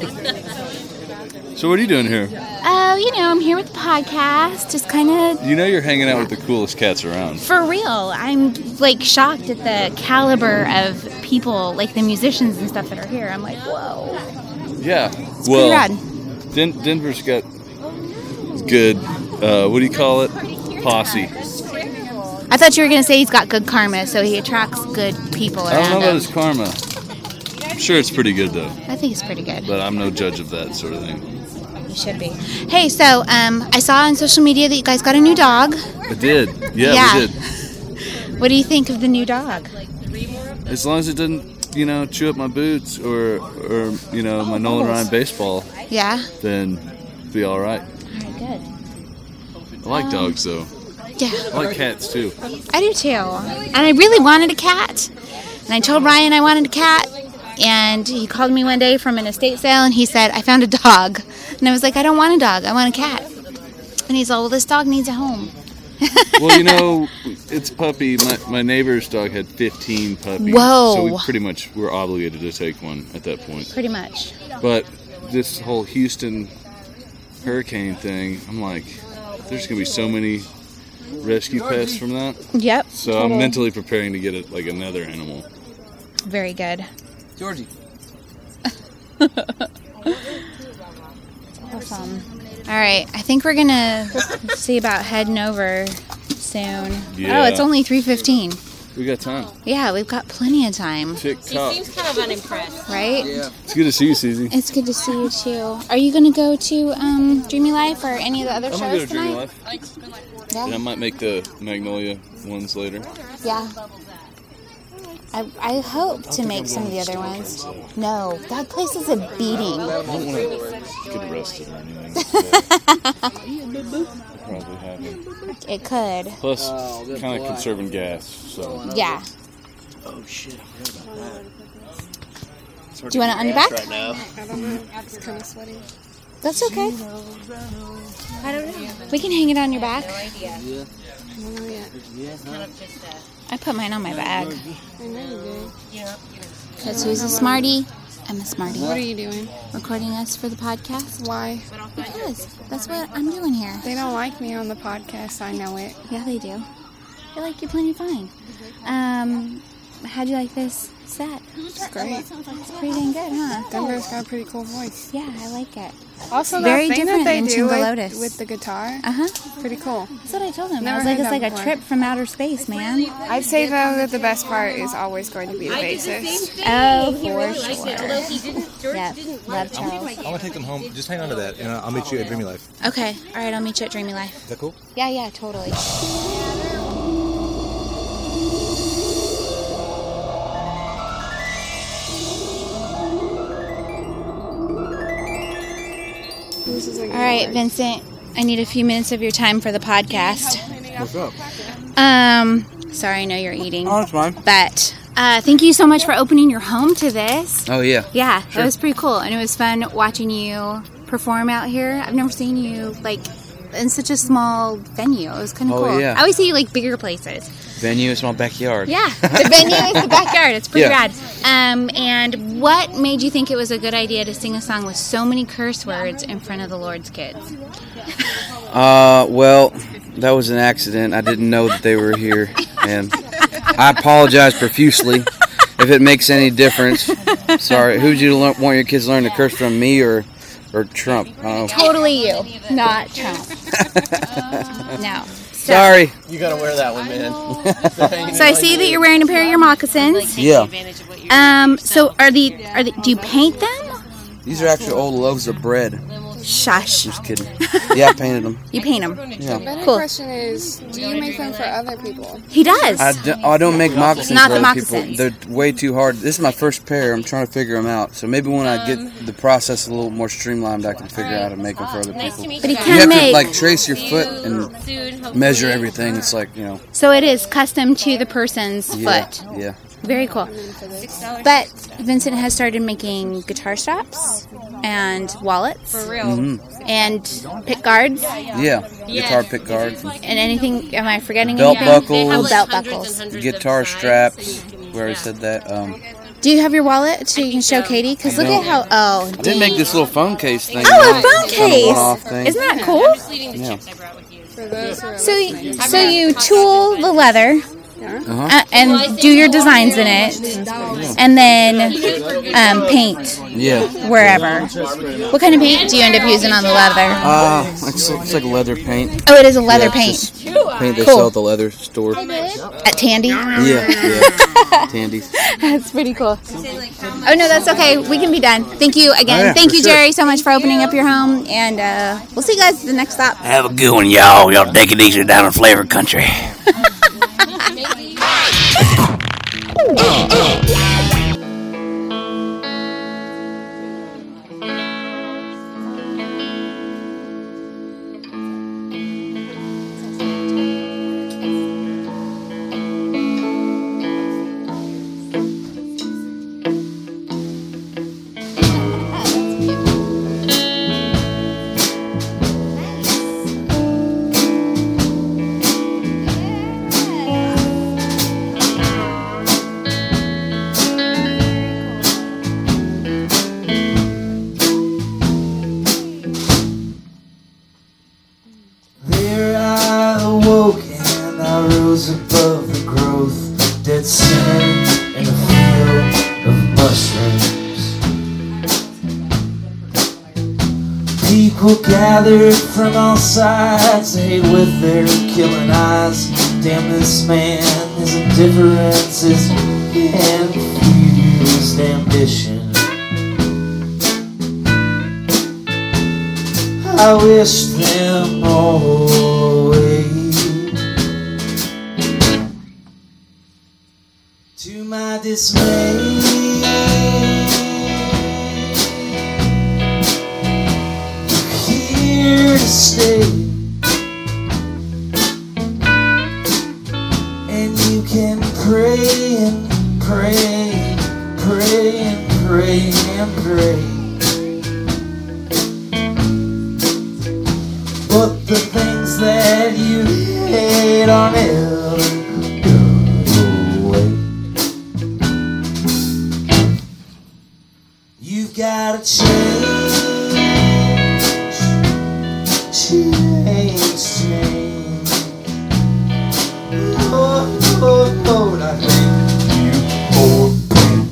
So what are you doing here? Oh, you know, I'm here with the podcast, just kind of You know you're hanging out with the coolest cats around. for real. I'm like shocked at the caliber of people, like the musicians and stuff that are here. I'm like, whoa. Yeah. It's well, pretty rad. Den- Denver's got good, uh, what do you call it? Posse. I thought you were gonna say he's got good karma, so he attracts good people I around don't know about him. his karma. I'm sure it's pretty good though, I think it's pretty good. but I'm no judge of that sort of thing. You should be. Hey, so um, I saw on social media that you guys got a new dog. I did. Yeah, Yeah. we did. What do you think of the new dog? As long as it doesn't, you know, chew up my boots or, or you know, my Nolan Ryan baseball, Yeah. then be all right. All right, good. I like Um, dogs though. Yeah. I like cats too. I do too. And I really wanted a cat. And I told Ryan I wanted a cat. And he called me one day from an estate sale and he said, I found a dog. And I was like, I don't want a dog. I want a cat. And he's like, well, this dog needs a home. Well, you know, it's puppy. My, my neighbor's dog had fifteen puppies. Whoa. So we pretty much were obligated to take one at that point. Pretty much. But this whole Houston hurricane thing, I'm like, there's going to be so many rescue pets from that. Yep. So Total. I'm mentally preparing to get it like another animal. Very good. Georgie. Awesome. All right. I think we're going to see about heading over soon. Yeah. Oh, it's only three fifteen. We got time. Yeah, we've got plenty of time. Tick tock. kind of unimpressed. Right? It's good to see you, Susie. It's good to see you too. Are you going to go to um, Dreamy Life or any of the other I'm shows going to go to Dreamy tonight? Life. Yeah. And I might make the Magnolia ones later. Yeah. I, I hope to make some of the other ones. No, that place is a beating. I don't want to get arrested or anything. Probably happen. It could. Plus, kind of conserving gas, so. Yeah. Oh shit. Do you want it on your back? Right now. I don't know. It's kind of sweaty. That's okay. I don't know. We can hang it on your back. Yeah. I don't know yet. I put mine on my bag. I know you did. Because who's a smarty? I'm a smarty. What are you doing? Recording us for the podcast. Why? Because that's what I'm doing here. They don't like me on the podcast. I know it. Yeah, they do. They like you plenty fine. Um, how'd you like this set? It's great. It's pretty dang good, huh? Denver's got a pretty cool voice. Yeah, I like it. Also, Very that thing different that they than do Tingle with, Lotus. with the guitar, Uh huh. pretty cool. That's what I told him. Never I was like, heard it's that like a before. trip from outer space, man. I'd say though that the best part is always going to be the bassist. Oh, He for really liked it, although he sure. didn't. George Yep, didn't love like Charles. I want to take them home. Just hang on to that, and I'll meet you at Dreamy Life. Okay, all right, I'll meet you at Dreamy Life. Is that cool? Yeah, yeah, totally. All right, Vincent, I need a few minutes of your time for the podcast. What's up? Um, sorry, I know you're eating. Oh, that's fine. But uh, thank you so much for opening your home to this. Oh, yeah. Yeah, Sure. that was pretty cool, and it was fun watching you perform out here. I've never seen you like in such a small venue. It was kind of Oh, cool. yeah. I always see you like bigger places. Venue is my backyard. Yeah, the venue is the backyard. It's pretty Yeah. rad. Um, and what made you think it was a good idea to sing a song with so many curse words in front of the Lord's kids? Uh, well, that was an accident. I didn't know that they were here, and I apologize profusely if it makes any difference. Sorry. Who would you learn, want your kids to learn to curse from, me or or Trump? I don't know. Totally you, not Trump. No. So, Sorry. You gotta wear that one, man. So I see that you're wearing a pair of your moccasins. Yeah. Um. So are the are the, do you paint them? These are actually old loaves of bread. Shush. Just kidding. Yeah, I painted them. You paint them. Yeah. The better Cool. question is, do you make them for other people? He does. I, do, I don't make moccasins Not for the other people. moccasins. They're way too hard. This is my first pair. I'm trying to figure them out. So maybe when I get the process a little more streamlined, I can figure out how to make them for other people. But he You can have make. to like trace your foot and measure everything. It's like, you know. So it is custom to the person's Yeah, foot. yeah. Very cool. But Vincent has started making guitar straps and wallets. For real. Mhm. And pick guards. Yeah, guitar pick guards. And anything, am I forgetting Belt anything? buckles, Oh, belt buckles. guitar straps. We already said that. Um, Do you have your wallet so you can show Katie? Because look No. at how, oh. I did make this little phone case thing. Oh, a you know, phone kind of case. one-off thing. Isn't that cool? Yeah. For those who are So, listening. so you tool the leather Uh-huh. uh, and do your designs in it, and then um, paint Yeah. wherever. What kind of paint do you end up using on the leather? Uh, it's, it's like leather paint. Oh, it is a leather Yeah, paint. it's just paint they Cool. sell at the leather store. At Tandy? Yeah, yeah. Tandy's. That's pretty cool. Oh, no, that's okay. We can be done. Thank you again. Oh, yeah, Thank for you, sure. Jerry, so much for opening up your home. And uh, we'll see you guys at the next stop. Have a good one, y'all. Y'all take it easy down in Flavor Country. There I awoke and I rose above the growth, dead center in a field of mushrooms. People gathered from all sides, they with their killing eyes. Damn this man, his indifference, his confused ambition. I wish them all away. To my dismay, here to stay, and you can pray and pray and pray and pray and pray. But the things that you hate are never go away. You've gotta change, change, change. Oh, oh, oh, I thank you for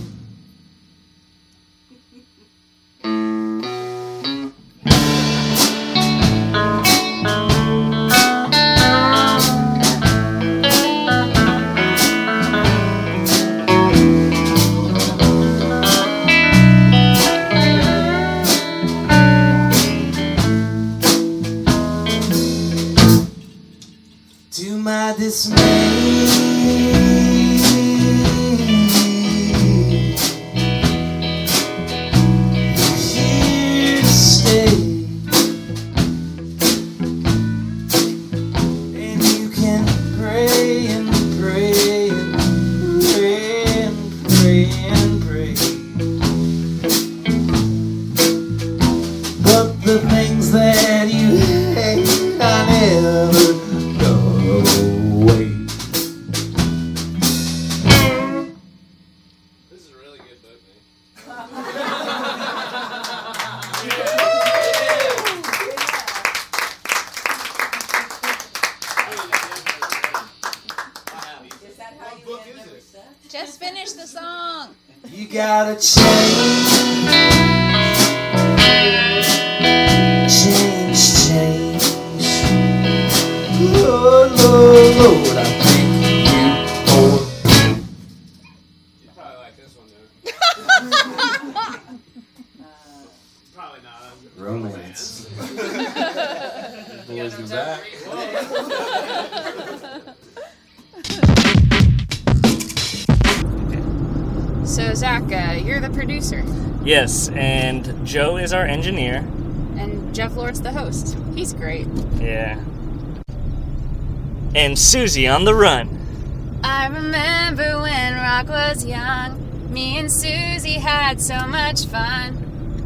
to my dismay. Here to stay, and you can pray and pray and pray and pray and pray. But the things that you hate are never go away. Just finish the song. You gotta change, change, change. Lord, Lord, Lord, I thank you for. You probably like this one, though. So, Zach, uh, you're the producer, Yes, and Joe is our engineer. and Jeff Lord's the host. He's great. Yeah. And Susie on the run. I remember when Rock was young. Me and Susie had so much fun.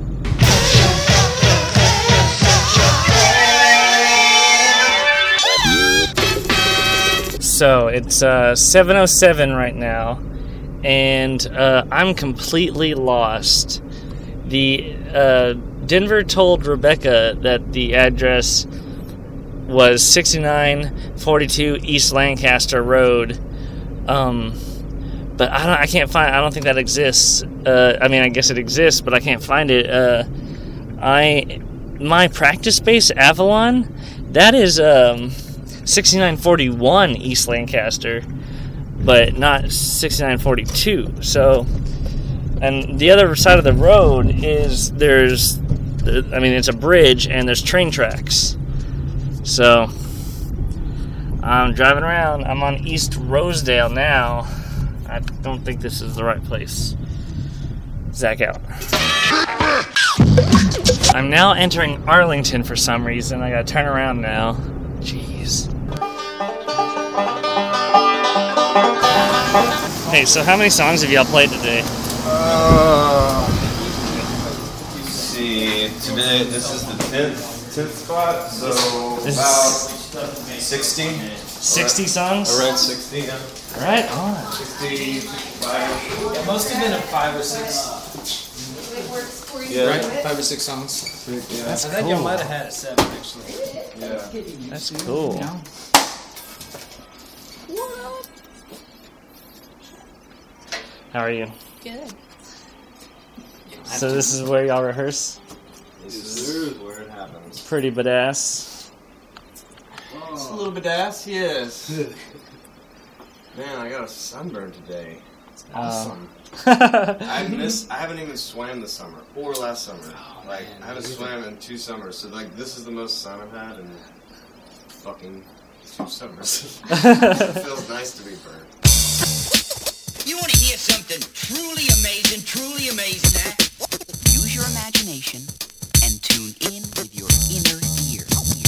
So it's uh, seven oh seven right now, and uh, I'm completely lost. The uh, Denver told Rebecca that the address was sixty-nine forty-two East Lancaster Road, um, but I don't. I can't find. I don't think that exists. Uh, I mean, I guess it exists, but I can't find it. Uh, I my practice space, Avalon, that is um, sixty-nine forty-one East Lancaster, but not sixty-nine forty-two. So, and the other side of the road is there's, I mean, it's a bridge and there's train tracks. So, I'm driving around. I'm on East Rosedale now. I don't think this is the right place. Zach out. I'm now entering Arlington for some reason. I gotta turn around now. Jeez. Hey, so how many songs have y'all played today? Uh, let's see. Today, this is the tenth, tenth spot, so This about sixty. sixty songs? Around sixty, yeah. Right on. sixty, sixty-five. It must have been a five or six. Yeah. Right? Five or six songs. Yeah. That's I think cool. I might have had a seven, actually. Yeah. That's cool. How are you? Good. So this is where y'all rehearse? This is where it happens. Pretty badass. It's a little bit ass, yes. Man, I got a sunburn today. It's awesome. I miss. I haven't even swam this summer or last summer. Oh, like I haven't swam in two summers. So like this is the most sun I've had in fucking two summers. It feels nice to be burnt. You want to hear something truly amazing, truly amazing, eh? Use your imagination and tune in with your inner ear.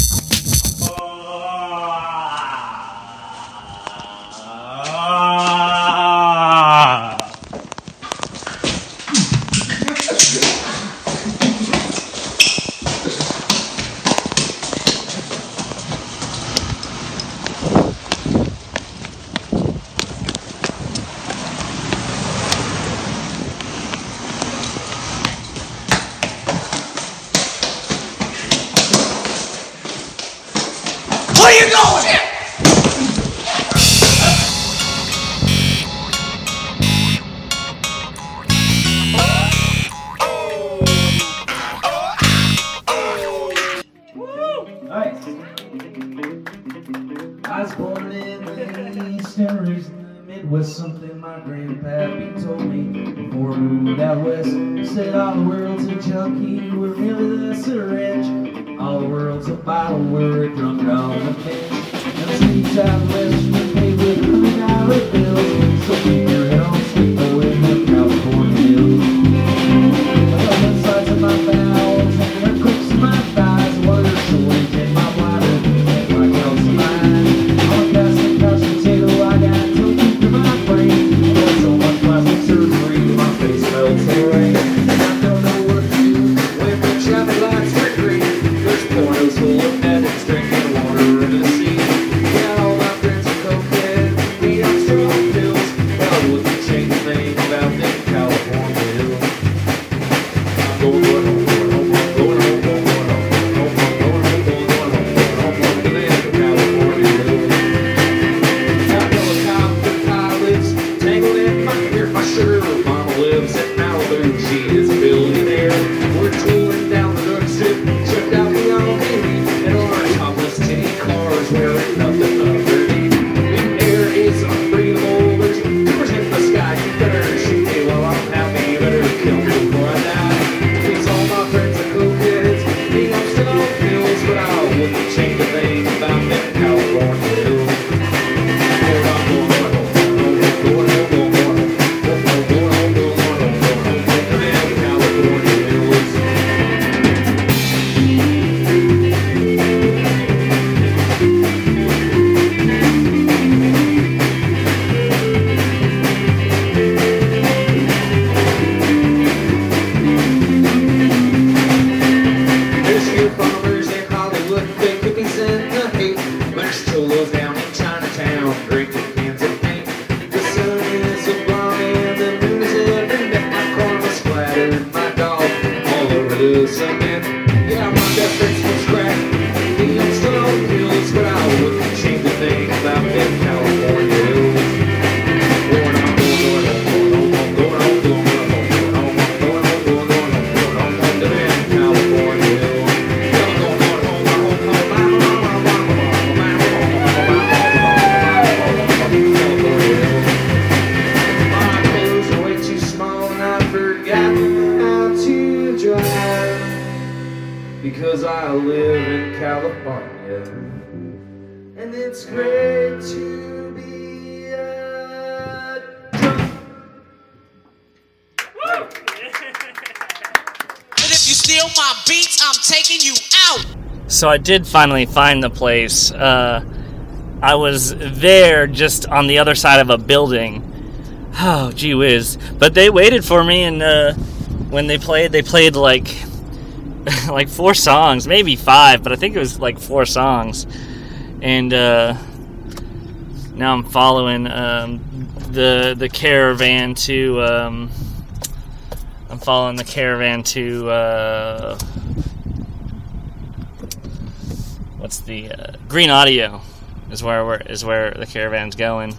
Where you going? I was born in the East and raised in the Midwest. Something my grandpappy told me before I moved out west. He said all the world's a junkie, we're merely the syringe. All the world's a bottle, we're drunk on the bench. And the streets out west were paved with hundred dollar bills. So keep your head on straight, go in the California hills. I got the sides of my bowels, and there are crooks in my thighs. Water shortage in my bladder, like else mine. On a plastic couch potato, I got to keep in my brain. I got so much plastic surgery, my face melts away. And I don't know what to do, when we travel like we're green. There's pornos full of medics drinking water in the sea. Got all my friends it's great to be a And if you steal my beats, I'm taking you out. So I did finally find the place. Uh, I was there just on the other side of a building. Oh, gee whiz. But they waited for me, and uh, when they played, they played like like four songs, maybe five, but I think it was like four songs. And uh, now I'm following um, the the caravan to... Um, I'm following the caravan to... Uh, what's the... Uh, Green Audio is where we're, is where the caravan's going.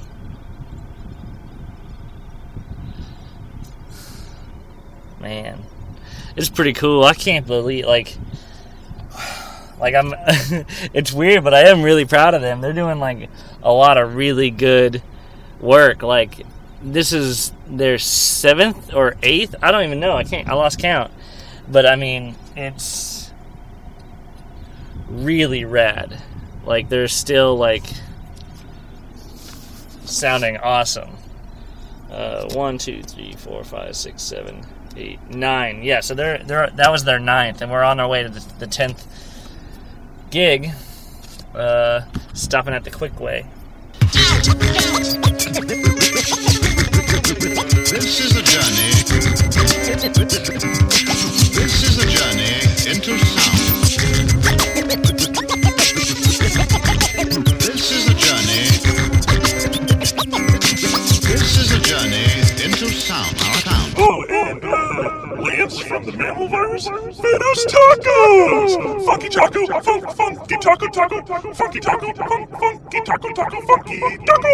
Man, it's pretty cool. I can't believe, like, like I'm, it's weird, but I am really proud of them. They're doing, like, a lot of really good work. Like, this is their seventh or eighth? I don't even know. I can't, I lost count. But, I mean, it's really rad. Like, they're still, like, sounding awesome. Uh, one, two, three, four, five, six, seven... Eight, nine, yeah. So they're they're that was their ninth, and we're on our way to the, the tenth gig. Uh, stopping at the Quick Way. This is a journey. This is a journey into sound. This is a journey. This is a journey into sound. Our town. Oh, and uh, Lance from the Mammal Virus, fed us tacos! Funky taco, fun, funky taco, taco, taco, funky taco, fun, funky taco, taco, funky taco!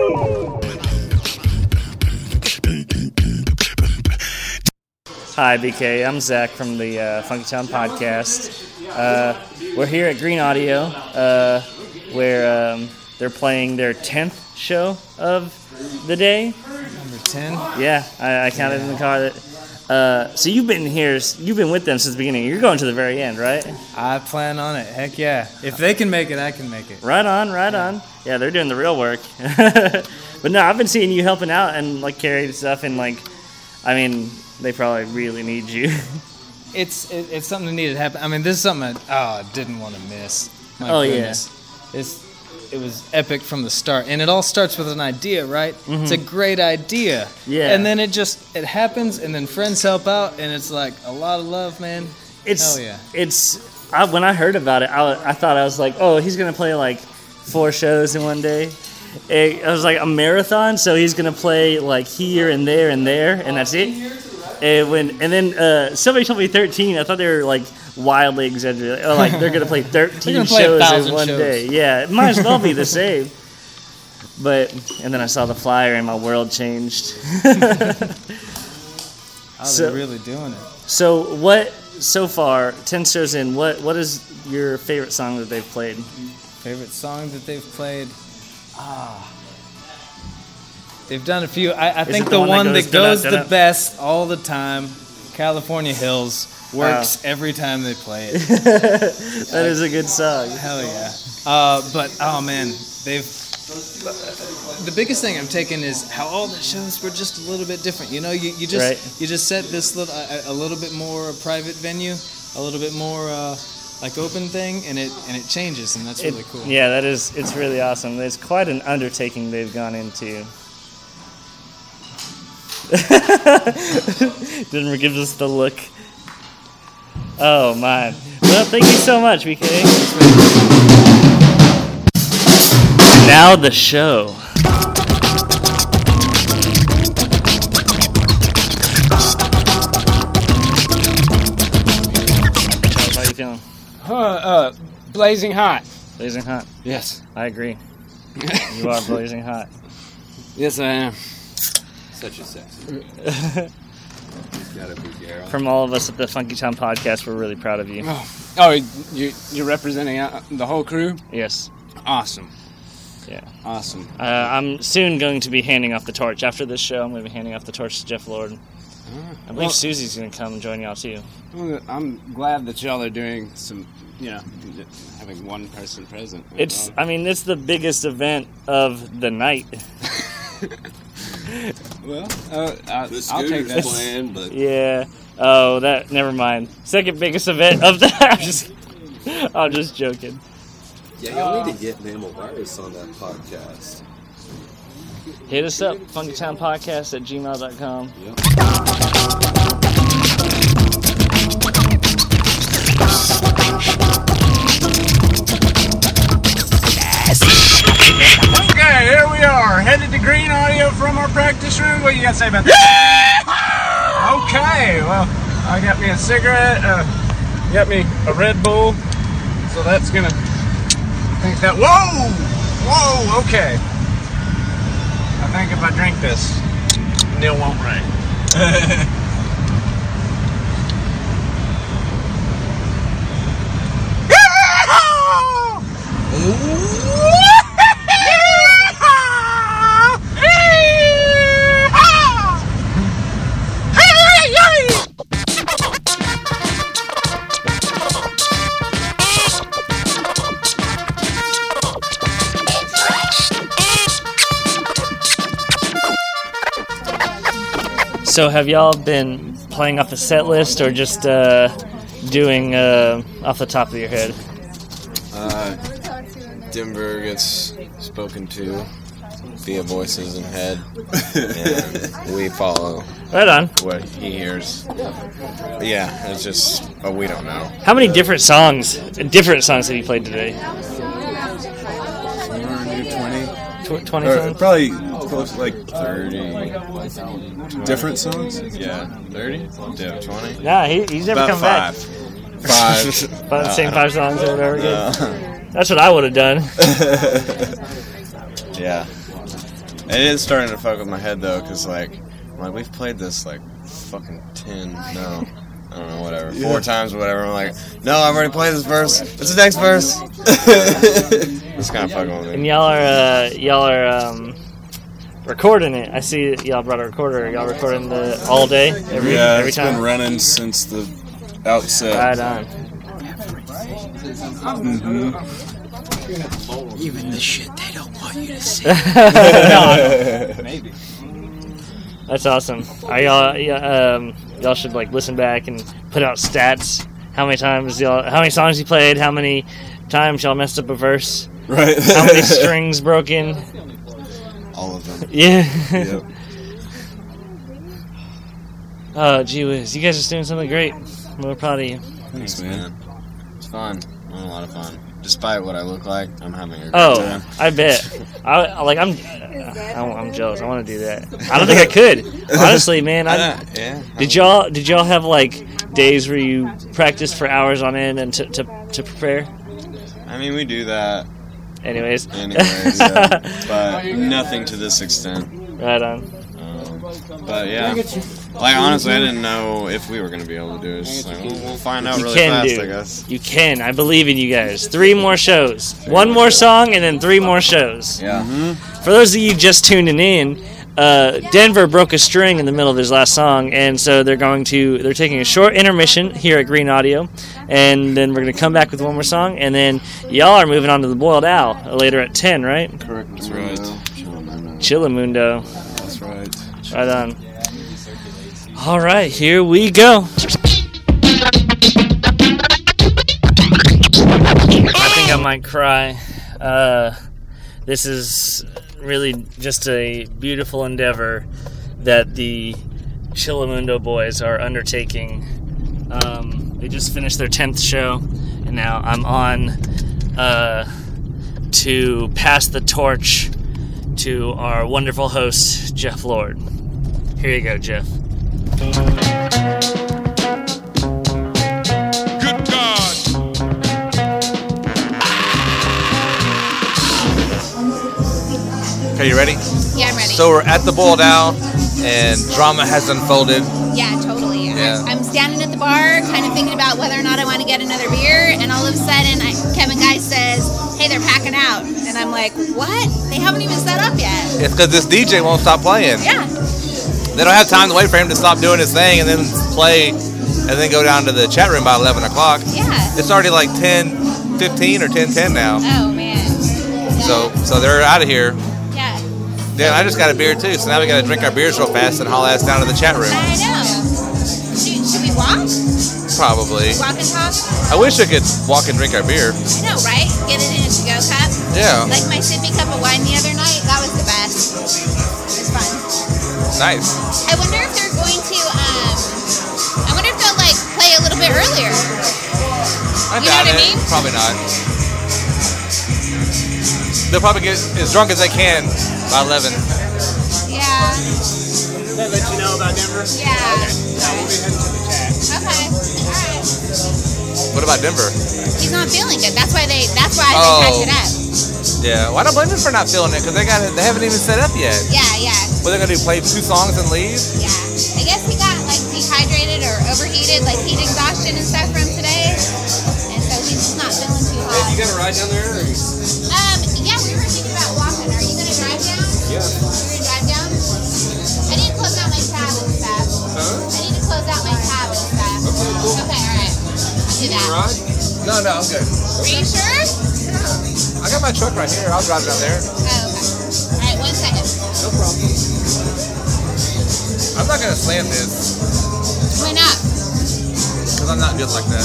Hi, B K. I'm Zach from the uh, Funky Town Podcast. Uh, we're here at Green Audio, uh, where um, they're playing their tenth show of the day. Number ten? Yeah, I, I counted yeah. in the car. That, uh, so you've been here, you've been with them since the beginning. You're going to the very end, right? I plan on it. Heck yeah. If they can make it, I can make it. Right on, right yeah. on. Yeah, they're doing the real work. But no, I've been seeing you helping out and like carrying stuff, and like, I mean, they probably really need you. It's it, it's something that needed to happen. I mean, this is something I oh, didn't want to miss. My oh goodness. yeah. It's it was epic from the start, and it all starts with an idea, right? Mm-hmm. It's a great idea. Yeah. And then it just it happens, and then friends help out, and it's like a lot of love, man. It's Hell yeah. It's I, when I heard about it, I, I thought I was like, oh, he's gonna play like four shows in one day. It, I was like a marathon, so he's gonna play like here and there and there, and that's it. And when and then uh, somebody told me thirteen. I thought they were like wildly exaggerating. Oh, like they're gonna play thirteen gonna play shows in one shows. day. Yeah, it might as well be the same. But and then I saw the flyer and my world changed. Oh, so, they're really doing it. So what? So far, ten shows in. What? What is your favorite song that they've played? Favorite song that they've played? Ah. They've done a few. I, I think the, the one, one that goes, that goes the best all the time, California Hills, works wow. every time they play it. That uh, is a good song. Hell yeah. Uh, but, oh man, they've... The biggest thing I'm taking is how all the shows were just a little bit different. You know, you, you just right. you just set this little, a, a little bit more private venue, a little bit more uh, like open thing, and it and it changes, and that's it, really cool. Yeah, that is. It's really awesome. It's quite an undertaking they've gone into. Denver gives us the look. Oh my! Well, thank you so much, B K. Now the show. How you feeling? Uh, uh, blazing hot. Blazing hot. Yes, I agree. You are blazing hot. Yes, I am. Such a sexy. From all of us at the Funky Town Podcast, we're really proud of you. Oh, oh you, you're representing the whole crew? Yes. Awesome. Yeah. Awesome. Uh, I'm soon going to be handing off the torch. After this show, I'm going to be handing off the torch to Jeff Lord. Uh, I believe well, Susie's going to come and join y'all too. Well, I'm glad that y'all are doing some you know, having one person present. It's, I mean, it's the biggest event of the night. Well, uh, I'll, I'll take that. Plan, but Yeah. Oh, that. Never mind. Second biggest event of the. I'm just. I'm just joking. yeah, y'all need to get Mammal Virus on that podcast. Hit us up, funkytownpodcast at gmail dot com. Okay, here we are, headed to Green Audio from our practice room. What do you got to say about that? Okay, well, I got me a cigarette, uh, got me a Red Bull, so that's gonna, I think that, whoa, whoa, okay. I think if I drink this, Neil won't rain. So have y'all been playing off a set list or just uh, doing uh, off the top of your head? Uh, Denver gets spoken to via voices in head, and we follow Right on. what he hears. But yeah, it's just, oh, we don't know. How many different songs, different songs have you played today? twenty. Tw- twenty Or songs? Probably close to like thirty. different songs. Yeah, thirty? Yeah, twenty? Nah, he, he's never About come five. back. Five. About the same five songs or whatever. No. Good. That's what I would have done. Yeah. It is starting to fuck with my head though, because like, I'm like, we've played this like fucking ten, no, I don't know, whatever, Yeah. four times or whatever. I'm like, no, I've already played this verse. It's the next verse. It's kind of fucking with me. And y'all are uh, y'all are um, recording it. I see that y'all brought a recorder. Y'all recording the all day every yeah, every it's time. been running since the outset. Right on. Mm-hmm. Even the shit they don't want you to see. No, maybe. That's awesome. Are y'all yeah, um, y'all should like listen back and put out stats. How many times y'all? How many songs you played? How many times y'all messed up a verse? Right. How many strings broken? All of them. Yeah. Yep. Oh, gee whiz. You guys are doing something great. I'm real proud of you. Thanks, man. It's fun. I'm having a lot of fun. Despite what I look like, I'm having a great Oh, time. I bet. I like. I'm. I'm, I'm jealous. I want to do that. I don't think I could. Honestly, man. I, Uh, yeah. Did y'all Did y'all have like days where you practiced for hours on end and to to, to prepare? I mean, we do that. Anyways. Anyways, yeah. But nothing to this extent. Right on. Um, but yeah, like honestly, I didn't know if we were gonna be able to do it. It's like, we'll, we'll find out You really can fast, do. I guess. You can. I believe in you guys. Three more shows. One more song and then three more shows. Yeah. For those of you just tuning in, uh, Denver broke a string in the middle of his last song, and so they're going to they're taking a short intermission here at Green Audio, and then we're going to come back with one more song, and then y'all are moving on to the Boiled Owl later at ten, right? Correct. That's right. Chillamundo. That's right. Right on. All right, here we go. I think I might cry. Uh, this is really just a beautiful endeavor that the Chillamundo boys are undertaking. Um, they just finished their tenth show, and now I'm on uh, to pass the torch to our wonderful host, Jeff Lord. Here you go, Jeff. Good God. Okay, you ready? Yeah, I'm ready. So we're at the Boiled Owl, and drama has unfolded. Yeah, totally. Yeah. I'm, I'm standing at the bar, kind of thinking about whether or not I want to get another beer, and all of a sudden, I, Kevin Guy says, "Hey, they're packing out," and I'm like, "What? They haven't even set up yet." It's because this D J won't stop playing. Yeah. They don't have time to wait for him to stop doing his thing and then play, and then go down to the chat room by eleven o'clock. Yeah. It's already like ten fifteen or ten ten now. Oh man. So so they're out of here. Yeah. Then I just got a beer too, so now we gotta drink our beers real fast and haul ass down to the chat room. I know. Should, should we walk? Probably. Walk and talk? I wish I could walk and drink our beer. I know, right? Get it in a to-go cup. Yeah. Like my sippy cup of wine the other night. That was the best. It was fun. Nice. I wonder if they're going to, um, I wonder if they'll like play a little bit earlier. I You know doubt what I it. mean? Probably not. They'll probably get as drunk as they can by eleven. Yeah. Did that let you know about Denver? Yeah. Okay. Now we'll be heading to the chat. Okay. Alright. What about Denver? He's not feeling good. That's why they, that's why Oh. they packed it up. Yeah. Well, I don't blame them for not feeling it because they got it. They haven't even set up yet. Yeah, yeah. What they're gonna do? Play two songs and leave? Yeah. I guess he got like dehydrated or overheated, like heat exhaustion and stuff from today. And so he's just not feeling too hot. You got a ride down there? Or? Um, yeah, we were thinking about walking. Are you gonna drive down? Yeah. You're gonna drive down? I need to close out my tab and stuff. Huh? I need to close out my tab and stuff. Okay, cool. Okay, alright. I'll do that. Ride? No, no, I'm good. Are you sure? I got my truck right here. I'll drive down there. Oh, okay. Alright, one second. No problem. I'm not gonna slam this Why not? because I'm not good like that.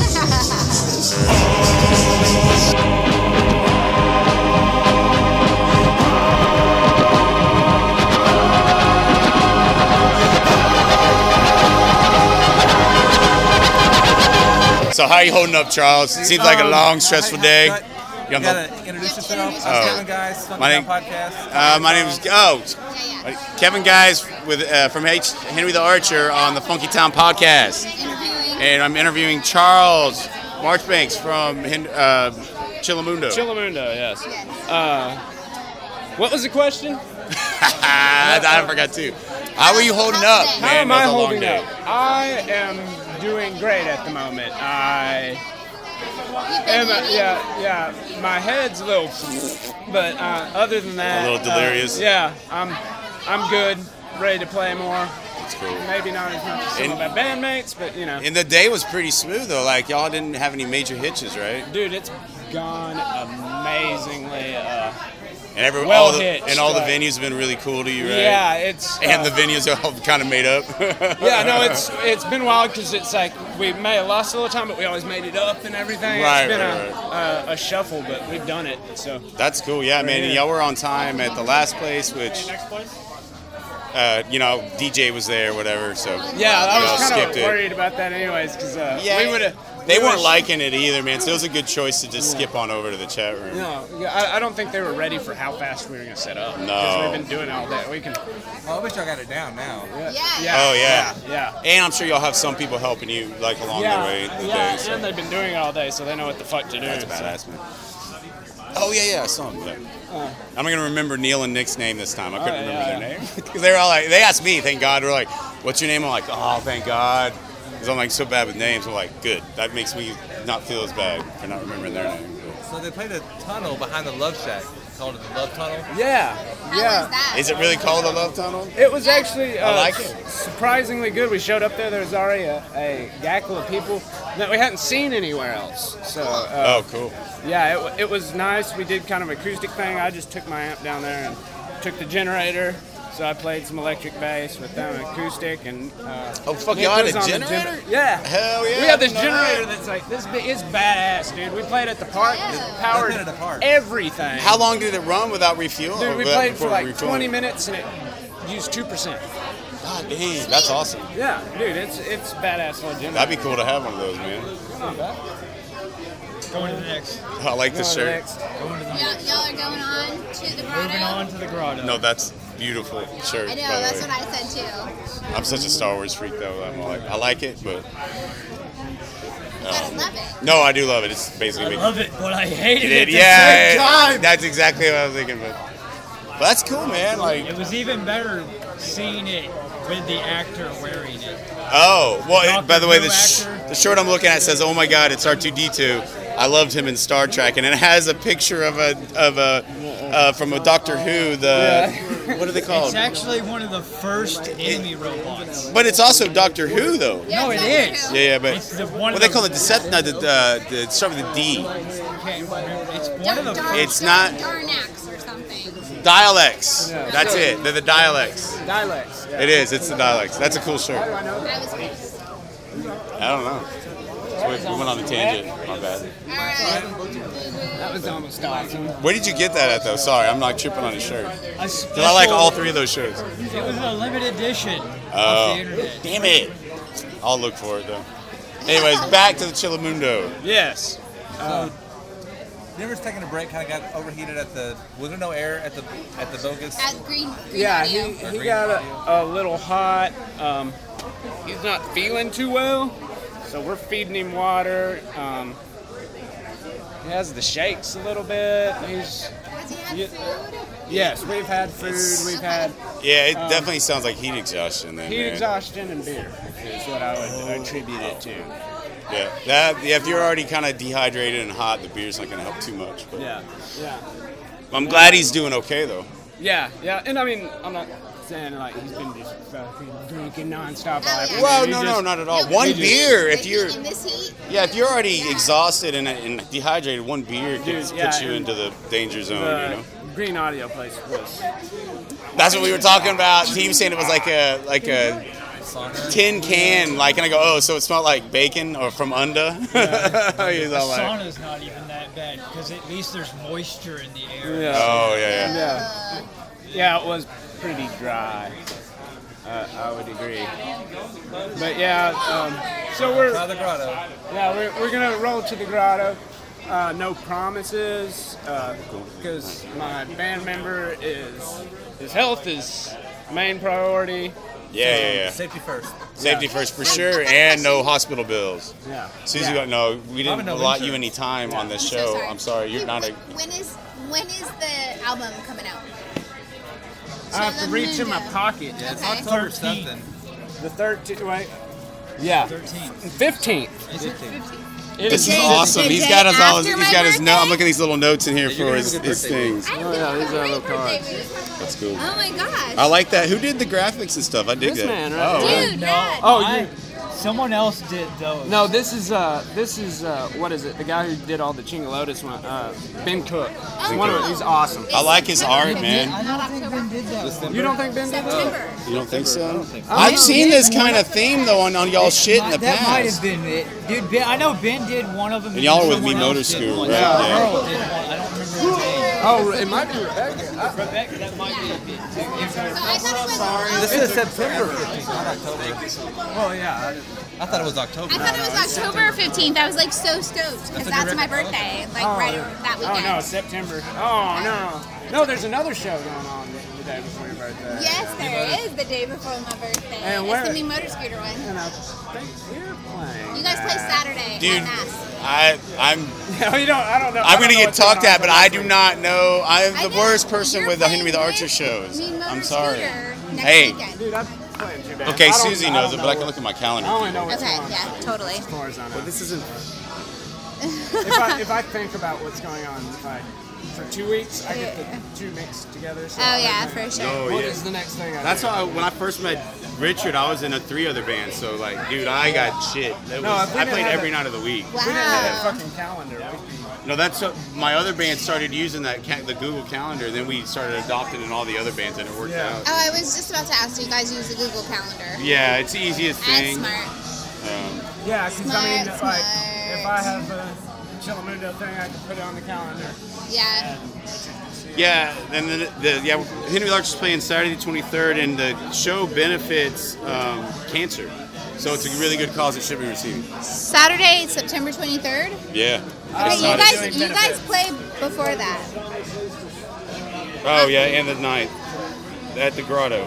So how are you holding up, Charles? Seems like a long, stressful day. You gotta introduce yourself. I'm Oh. Kevin Guys, Funky My Town name- Podcast. Uh, my name is oh, Kevin Guys with uh, from H, Henry the Archer on the Funky Town Podcast, and I'm interviewing Charles Marchbanks from Hen- uh, Chillamundo. Chillamundo, yes. Uh, what was the question? I, I forgot too. How are you holding up, man? How am That I was a long holding day. up? I am doing great at the moment. I am, uh, yeah, yeah. My head's a little, but uh, other than that, A little delirious? Uh, yeah, I'm, I'm good, ready to play more. That's cool. Maybe not as much as some And- of my bandmates, but you know. And the day was pretty smooth though. Like y'all didn't have any major hitches, right? Dude, it's gone amazingly. Uh, And every well all the, hitched, and all the like- venues have been really cool to you, right? Yeah, it's, and uh, the venues are all kind of made up. yeah, no, it's it's been wild because it's like we may have lost a little time, but we always made it up and everything. Right, it's been right, a, a, a shuffle, but we've done it. So That's cool, yeah, man. And y'all were on time at the last place, which, uh, you know, D J was there, whatever. So yeah, I y'all was kind skipped of it. worried about that, anyways, because uh, Yeah, we would have. They weren't liking it either, man. So it was a good choice to just skip on over to the chat room. No, yeah, I, I don't think they were ready for how fast we were going to set up. No. Because we've been doing it all day. We can. Oh, I wish y'all got it down now. Yeah. Oh yeah. Yeah. And I'm sure y'all have some people helping you like along yeah, the way. The yeah, day, so. and they've been doing it all day, so they know what the fuck to do. That's so. badass, man. Oh yeah, yeah, I saw them. Yeah. Uh, I'm gonna remember Neil and Nick's name this time. I couldn't Oh, remember yeah, their yeah. name because they were all like, they asked me. Thank God. They're like, "What's your name?" I'm like, "Oh, thank God," because I'm like so bad with names. I'm like, "Good." That makes me not feel as bad for not remembering their name. So they played a tunnel behind the Love Shack. Called it the Love Tunnel. Yeah, yeah. Is it really called a Love Tunnel? It was actually uh, I like it. surprisingly good. We showed up there. There was already a, a gaggle of people that we hadn't seen anywhere else. So. Uh, Oh, cool. Yeah, it, it was nice. We did kind of an acoustic thing. I just took my amp down there and took the generator. So I played some electric bass with them acoustic and. Uh, Oh, fuck, Nick y'all had was a on the generator? gen- yeah. Hell yeah, We had this I didn't know generator that. that's like this. Big, it's badass, dude. We played at the park. It powered At the park. everything. How long did it run without refuel? Dude, or we without- played for before like refueling? twenty minutes and it used two percent. God dang, that's awesome. Yeah, dude, it's it's badass little generator. That'd be cool to have one of those, man. Not bad. Going to the next. I like the Going to the shirt. next. Going to the Y'all, y'all are going on to the grotto? Moving on to the grotto. No, that's beautiful shirt. I know, by the that's way. what I said too. I'm such a Star Wars freak, though. I'm like, I like it, but I um, love it. no, I do love it. It's basically I love it, but I hated It- it. at the yeah, same time. that's exactly what I was thinking. But, but that's cool, man. Like, It was even better seeing it with the actor wearing it. oh, well. It, by the way, the, Doctor sh- Who actor. the shirt I'm looking at says, "Oh my God, it's R two D two." I loved him in Star Trek, and it has a picture of a of a uh, from a Doctor Who. The what are they called? It's actually one of the first enemy robots. But it's also Doctor Who, though. No, it is. Yeah, yeah, but It's the one what of they the- call it? Deception. No, the, the, the it starts with a D. It's one of the. It's not Darnax or something. dialects. Yeah. That's it. They're the dialects. Dialects. Yeah. It is. It's the dialects. That's a cool shirt. How do I know That that? was close. I don't know. So we we went on a tangent. My bad. That was almost awesome. Where did you get that at, though? Sorry, I'm not tripping on his shirt. A Because I like special- all three of those shirts. It was a limited edition Oh, of the internet. damn it. I'll look for it, though. Anyways, back to the Chillamundo. Yes. Uh, Denver's taking a break. Kind of got overheated at the. Was there no air at the at the bogus? At Green, green Yeah, Audio. he, he got a, a little hot. Um, he's not feeling too well, so we're feeding him water. Um, he has the shakes a little bit. He's Has he had Yeah. food? yes, we've had food. We've had Yeah, it Um, definitely sounds like heat exhaustion then, heat man. exhaustion and beer is what I would attribute it to. Yeah, that, yeah, if you're already kind of dehydrated and hot, the beer's not going to help too much. But Yeah, yeah, I'm glad he's doing okay, though. yeah, yeah. And I mean, I'm not saying like he's been just fucking drinking nonstop all afternoon. Well, He no, just- no, not at all. he One just- beer, if you're, In this heat? yeah, if you're already exhausted and, and dehydrated, one beer can Dude, put yeah, you and into the danger zone, the you know? Green Audio place was. That's what we were talking about. Team saying it was like a like a tin can, like, and I go, oh, so it smelled like bacon or from under. He's The all like, sauna's not even that bad because at least there's moisture in the air. Yeah. oh yeah, yeah. Yeah. Yeah, it was pretty dry. Uh, I would agree. But yeah, um, so we're By the grotto. yeah we're, we're gonna roll to the grotto. Uh, no promises, because my band member is his health is main priority. Yeah, yeah, yeah. Safety first. Safety Yeah. first for sure, and no hospital bills. Yeah. Susie, Yeah. no, we didn't Probably no allot you insurance. any time on this I'm so show. sorry. I'm sorry, you're not a. When is when is the album coming out? I have to reach in my Chillamundo. pocket. Yeah, it's Okay. October something. The thirteenth, wait. Yeah. thirteenth. Fifteenth. Is it fifteen? This is day- awesome. the He's day got his all. His, after he's my got his note. I'm birthday? looking at these little notes in here Yeah, for you're his, gonna have a his good birthday. things. I Oh, yeah, these are little cards. That's cool. Oh my gosh. I like that. Who did the graphics and stuff? I dig This that. man, right? Oh, wow. Dude, No. that. Oh, I- you. Someone else did those. No, this is uh, this is uh, what is it? The guy who did all the Chingalotus one, uh, Ben Cook. Oh, One of cool. he's awesome. I like his art, I man. don't think Ben did that one. You don't think Ben did that? September. You don't think so? so. I've seen this kind of theme though on, on y'all's shit in the That might have past. been it. Dude, ben, I know Ben did one of them. And y'all were with someone me else Motor did Scooter, one. right? Yeah. Yeah. Earl did one. I don't remember his name. Oh, it might be Rebecca. Rebecca, that might be it. So I thought it was. Sorry. This is September, not October. Well, yeah. I thought it was October. I thought it was October fifteenth. I was like so stoked because that's my birthday. Like Oh, right yeah. that Oh weekend. no, September. Oh no, no. There's another show going on the day before your birthday. Yes, there is the day before my birthday. And it's where- the Me Motor Scooter one. And I think we're playing. You guys play that. Saturday Dude, at Mass. I, I'm. No, you don't. I don't know. I I'm don't gonna know get what's going talked on at, but I do not know. I'm I the know. worst person You're with the Henry playing the Archer with shows. Me Motor I'm sorry. Scooter next Hey. weekend. Dude, I'm playing too bad. Okay, I don't- Susie I knows don't it, but I know can look at my what- calendar. I only know what's Okay, going on. yeah, totally. As far as I know. But this isn't. if I if I think about what's going on, like for two weeks, I get the two mixed together. So Oh yeah, for sure. Oh, What yeah. is the next thing? I That's do? why when I first met Richard, I was in a three other bands. So like, dude, I got shit. That No, was- if we I didn't played have every that- night of the week. Wow. We didn't have that fucking calendar. We'd be- No, that's what, my other band started using that ca- the Google Calendar. And then we started adopting it in all the other bands, and it worked Yeah. out. Oh, I was just about to ask. Do you guys use the Google Calendar? Yeah, it's the easiest That's thing. smart. Um, Yeah, because I mean, Smart, like, smart. if I have a Chillamundo thing, I can put it on the calendar. Yeah. Yeah, and then the, the yeah Henry Larch is playing Saturday the twenty-third, and the show benefits um, cancer, so it's a really good cause it should be receiving. Saturday, September twenty-third. Yeah. Okay, It's you not- guys, you guys play before that. Oh yeah, and the ninth at the Grotto,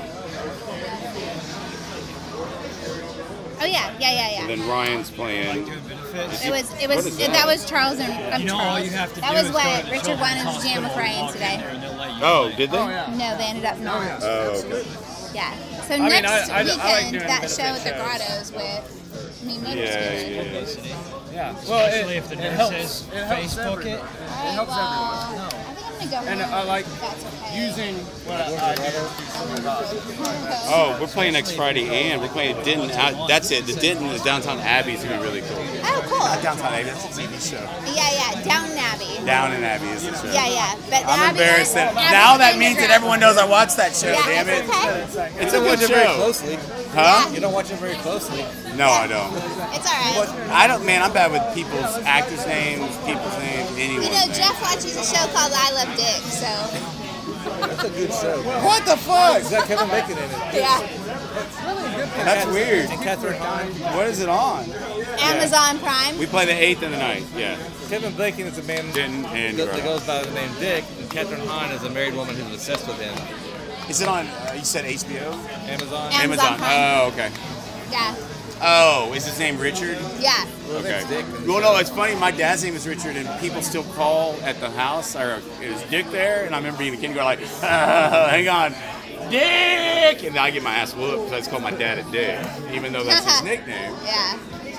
Oh yeah, yeah, yeah, and yeah. then Ryan's playing. It was, it What was, is it, that? that was Charles and um, You know, Charles. all you have to that do was is what go to the Richard children's wanted to jam with hospital and Ryan walk in today. there and they'll let you Oh, play. did they? Oh yeah. No, they ended up not. Oh, okay. Yeah. So mean, next I- I- I like weekend, doing that benefit show at the shows. Grottos with me Motor Yeah, Scooter. yeah. Yeah. Well, Especially it, if the it nurse helps. says It helps Facebook everyone. it. It helps everyone. I think I'm to go And home. I like That's okay. using what I, I do. Oh, we're playing next Friday, and we're playing at Denton. Uh, that's it. The Denton, the Downtown Abbey is gonna be really cool. Oh, cool. Not Downtown Abbey. That's a T V show. Yeah, yeah. Downton Abbey. Down in Abbey is the show. Yeah, yeah. But I'm Abbey embarrassed that Abbey now that means Underground. that everyone knows I watched that show. Yeah, Damn it! it's okay. It's You a don't good watch it very show. closely. Huh? You don't watch it very closely. No, I don't. It's all right. I don't. Man, I'm bad with people's actors' names, people's names, anyone's You know, names. Jeff watches a show called I Love Dick, so. That's a good show. What the fuck? It's got Kevin Bacon in it. Yeah. That's weird. And Catherine Hahn. What is it on? Amazon Prime. We play the eighth and the ninth. Yeah. Kevin Bacon is a man Denton and that, that Grotto. goes by the name Dick, and Catherine Hahn is a married woman who's obsessed with him. Is it on? Uh, you said H B O? Amazon. Amazon Prime. Oh, okay. Yeah. Oh, is his name Richard? Yeah. Okay. Well, no, it's funny. My dad's name is Richard, and people still call at the house, or is Dick there? And I remember being a kid going like, uh, hang on, Dick! And I get my ass whooped because I just call my dad a Dick, even though that's his nickname. Yeah.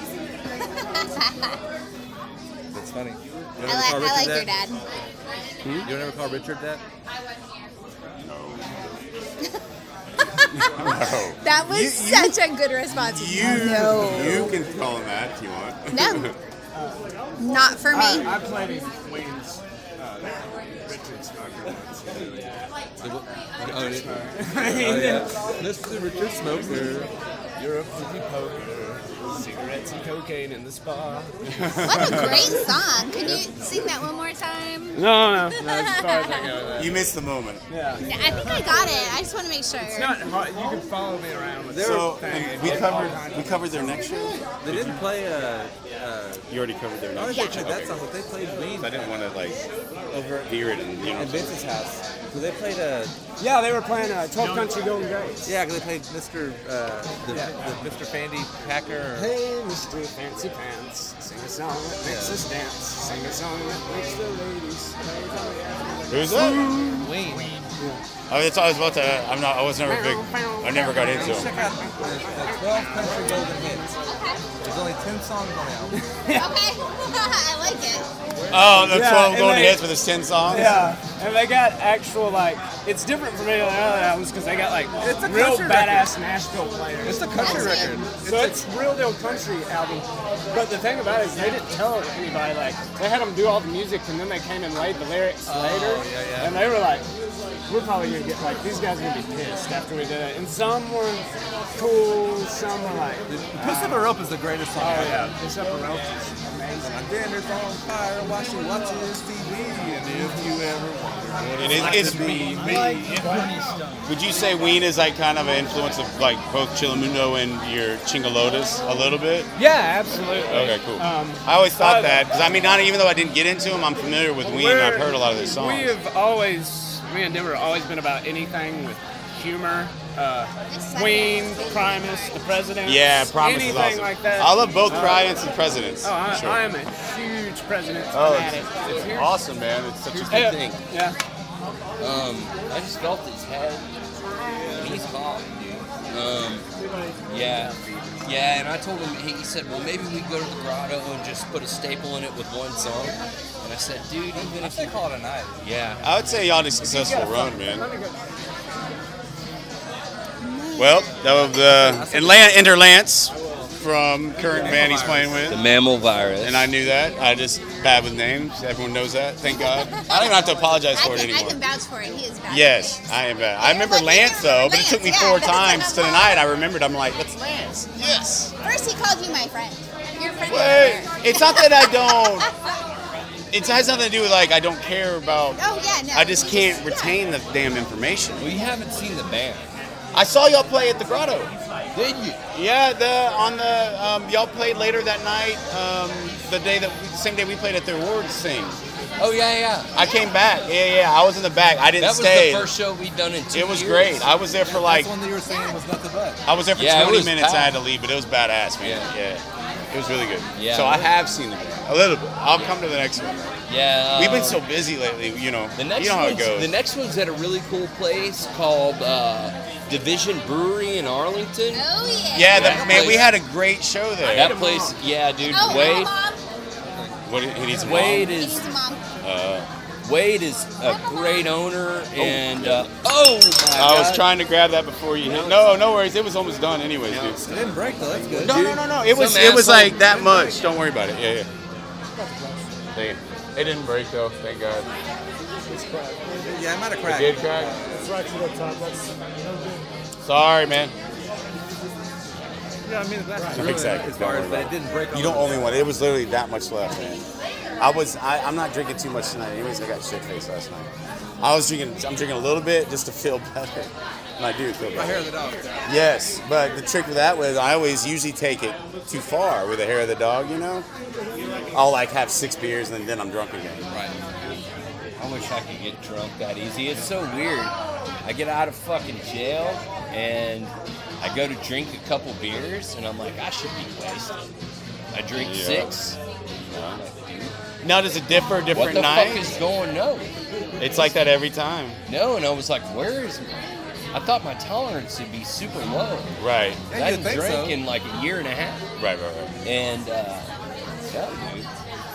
That's funny. You I don't ever like, call I Richard like that? your dad. Hmm? You don't ever call Richard that? No. That was You- you- such a good response. You, no. you can call him that if you want. No. Not for me. I, I played in Wayne's uh, Richard's Oh, yeah. Mister Richard Smoker, you're a pretty poker. Cigarettes and cocaine in the spa. What a great song. Can you sing that one more time? No, no, no. As far as I go. You missed the moment. Yeah. Yeah, I think I got it. I just want to make sure. It's not hard. You can follow me around with So thing. and we covered we covered their next show. They didn't play uh, uh, You already covered their I next already show. played that song, but they played Wayne I didn't want to like over hear it and you know. at Vince's house. So they played uh, Yeah, they were playing uh, twelve Country Golden Days. yeah, 'cause they played Mister Uh, the, the Mister Fandy Packer. Or, Hey, Mister Fancy Pants, sing a song that makes us dance. Sing a song that makes the ladies. Who's that? Wayne. Oh, that's all I was about to. I'm not. I was never big. I never got into Check him. out the, the twelve Country Golden Hits. There's only ten songs on the album. Okay. I like it. Oh, the Yeah, twelve and golden they- hits with his ten songs. Yeah, and they got actual like. It's different from any of the other albums because they got like It's a real country badass Nashville players. It's a country That's record. So it's real deal country album. But the thing about it is they didn't tell anybody. Like they had them do all the music and then they came and laid the lyrics later. yeah, yeah. And they were like, we're probably gonna get like these guys are gonna be pissed after we did it. And some were cool, some were like. Puss Up a Rope is the greatest song. Oh ever. yeah, Puss Up a Rope is amazing. My dinner's on fire while she watches T V, and if you ever wonder what It it's is- like it's- to be me. Would you say Ween is like kind of an influence of like both Chilamundo and your Chingalotas a little bit? Yeah, absolutely. Okay, cool. Um, I always thought uh, that because I mean, not even though I didn't get into them, I'm familiar with Ween. And I've heard a lot of their songs. We have always, me and Denver have always been about anything with humor. Uh, Ween, Primus, The President. Yeah, Promise anything is awesome. like that. I love both Uh, Primus and Presidents. Oh, I, Sure. I am a huge President Oh, fanatic. it's, it's awesome, man. It's such a Yeah, good thing. Yeah. Um, I just felt his head. He's hot, dude. Um, yeah, yeah. And I told him. He said, "Well, maybe we go to the grotto and just put a staple in it with one song." And I said, "Dude, even if you call it a night." Yeah. I would say y'all had a successful run, man. Well, that was the and Lan- Enter Lance from current band he's playing with. The Mammal Virus. And I knew that. I just bad with names. Everyone knows that. Thank God. I don't even have to apologize for I it can, I anymore. can vouch for it. He is bad. Yes, I am bad. I remember Lance though, but it took me Lance, four yeah. times to the night. I remembered. I'm like, that's Lance. Yes. First, he called you my friend. Your friend. Wait, it's not that I don't. It has nothing to do with like I don't care about. Oh yeah, no. I just can't retain the damn information. We haven't seen the band. I saw y'all play at the Grotto. Did you? Yeah, the on the um, y'all played later that night. Um, the day that we, the same day we played at the awards thing. Oh yeah, yeah. I came back. Yeah, yeah. I was in the back. I didn't That was stay. the first show we'd done in two It was years. great. I was there for like. That's one that you were saying was nothing but. I was there for Yeah, it twenty was minutes. I had packed. to leave, but it was badass, man. Yeah, it was really good. Yeah. So I have seen the band a little bit. I'll come to the next one. Yeah. We've been so busy lately. You know. The next you know how it one's, goes. The next one's at a really cool place called uh, Division Brewery in Arlington. Oh yeah. yeah, the, That man, we place- had a great show there. That place, yeah, dude. Oh, Wade, mom. What he needs a mom? Wade He is needs a mom. Uh, Wade is a great owner, and uh, oh my I was God. trying to grab that before you hit. No, no worries. It was almost done anyways, dude. It didn't break though. That's good. No, no, no, no. It was Some it was asshole- like that much. Don't worry about it. Yeah, yeah. Thank you. It didn't break though. Thank God. Yeah, it might have It cracked. did crack. It's right to the top. That's no good. Sorry, man. Yeah, I mean that's really Exactly. as far as that it didn't break. You don't only want it. It was literally that much left, man. I was. I, I'm not drinking too much tonight. Anyways, I got shit faced last night. I was drinking. I'm drinking a little bit just to feel better, and I do feel better. My hair of the dog. Yes, but the trick with that was I always usually take it too far with the hair of the dog. You know, I'll like have six beers and then I'm drunk again. Right. I wish I could get drunk that easy. It's so weird. I get out of fucking jail and I go to drink a couple beers and I'm like, I should be wasted. I drink Yeah. six. And I'm like, dude, Now does it differ different what the nights? fuck is going on? It's like that every time. No, and I was like, where is my... I thought my tolerance would be super low. Right. I hadn't drank in like a year and a half. Right, right, right. And, uh, yeah, dude.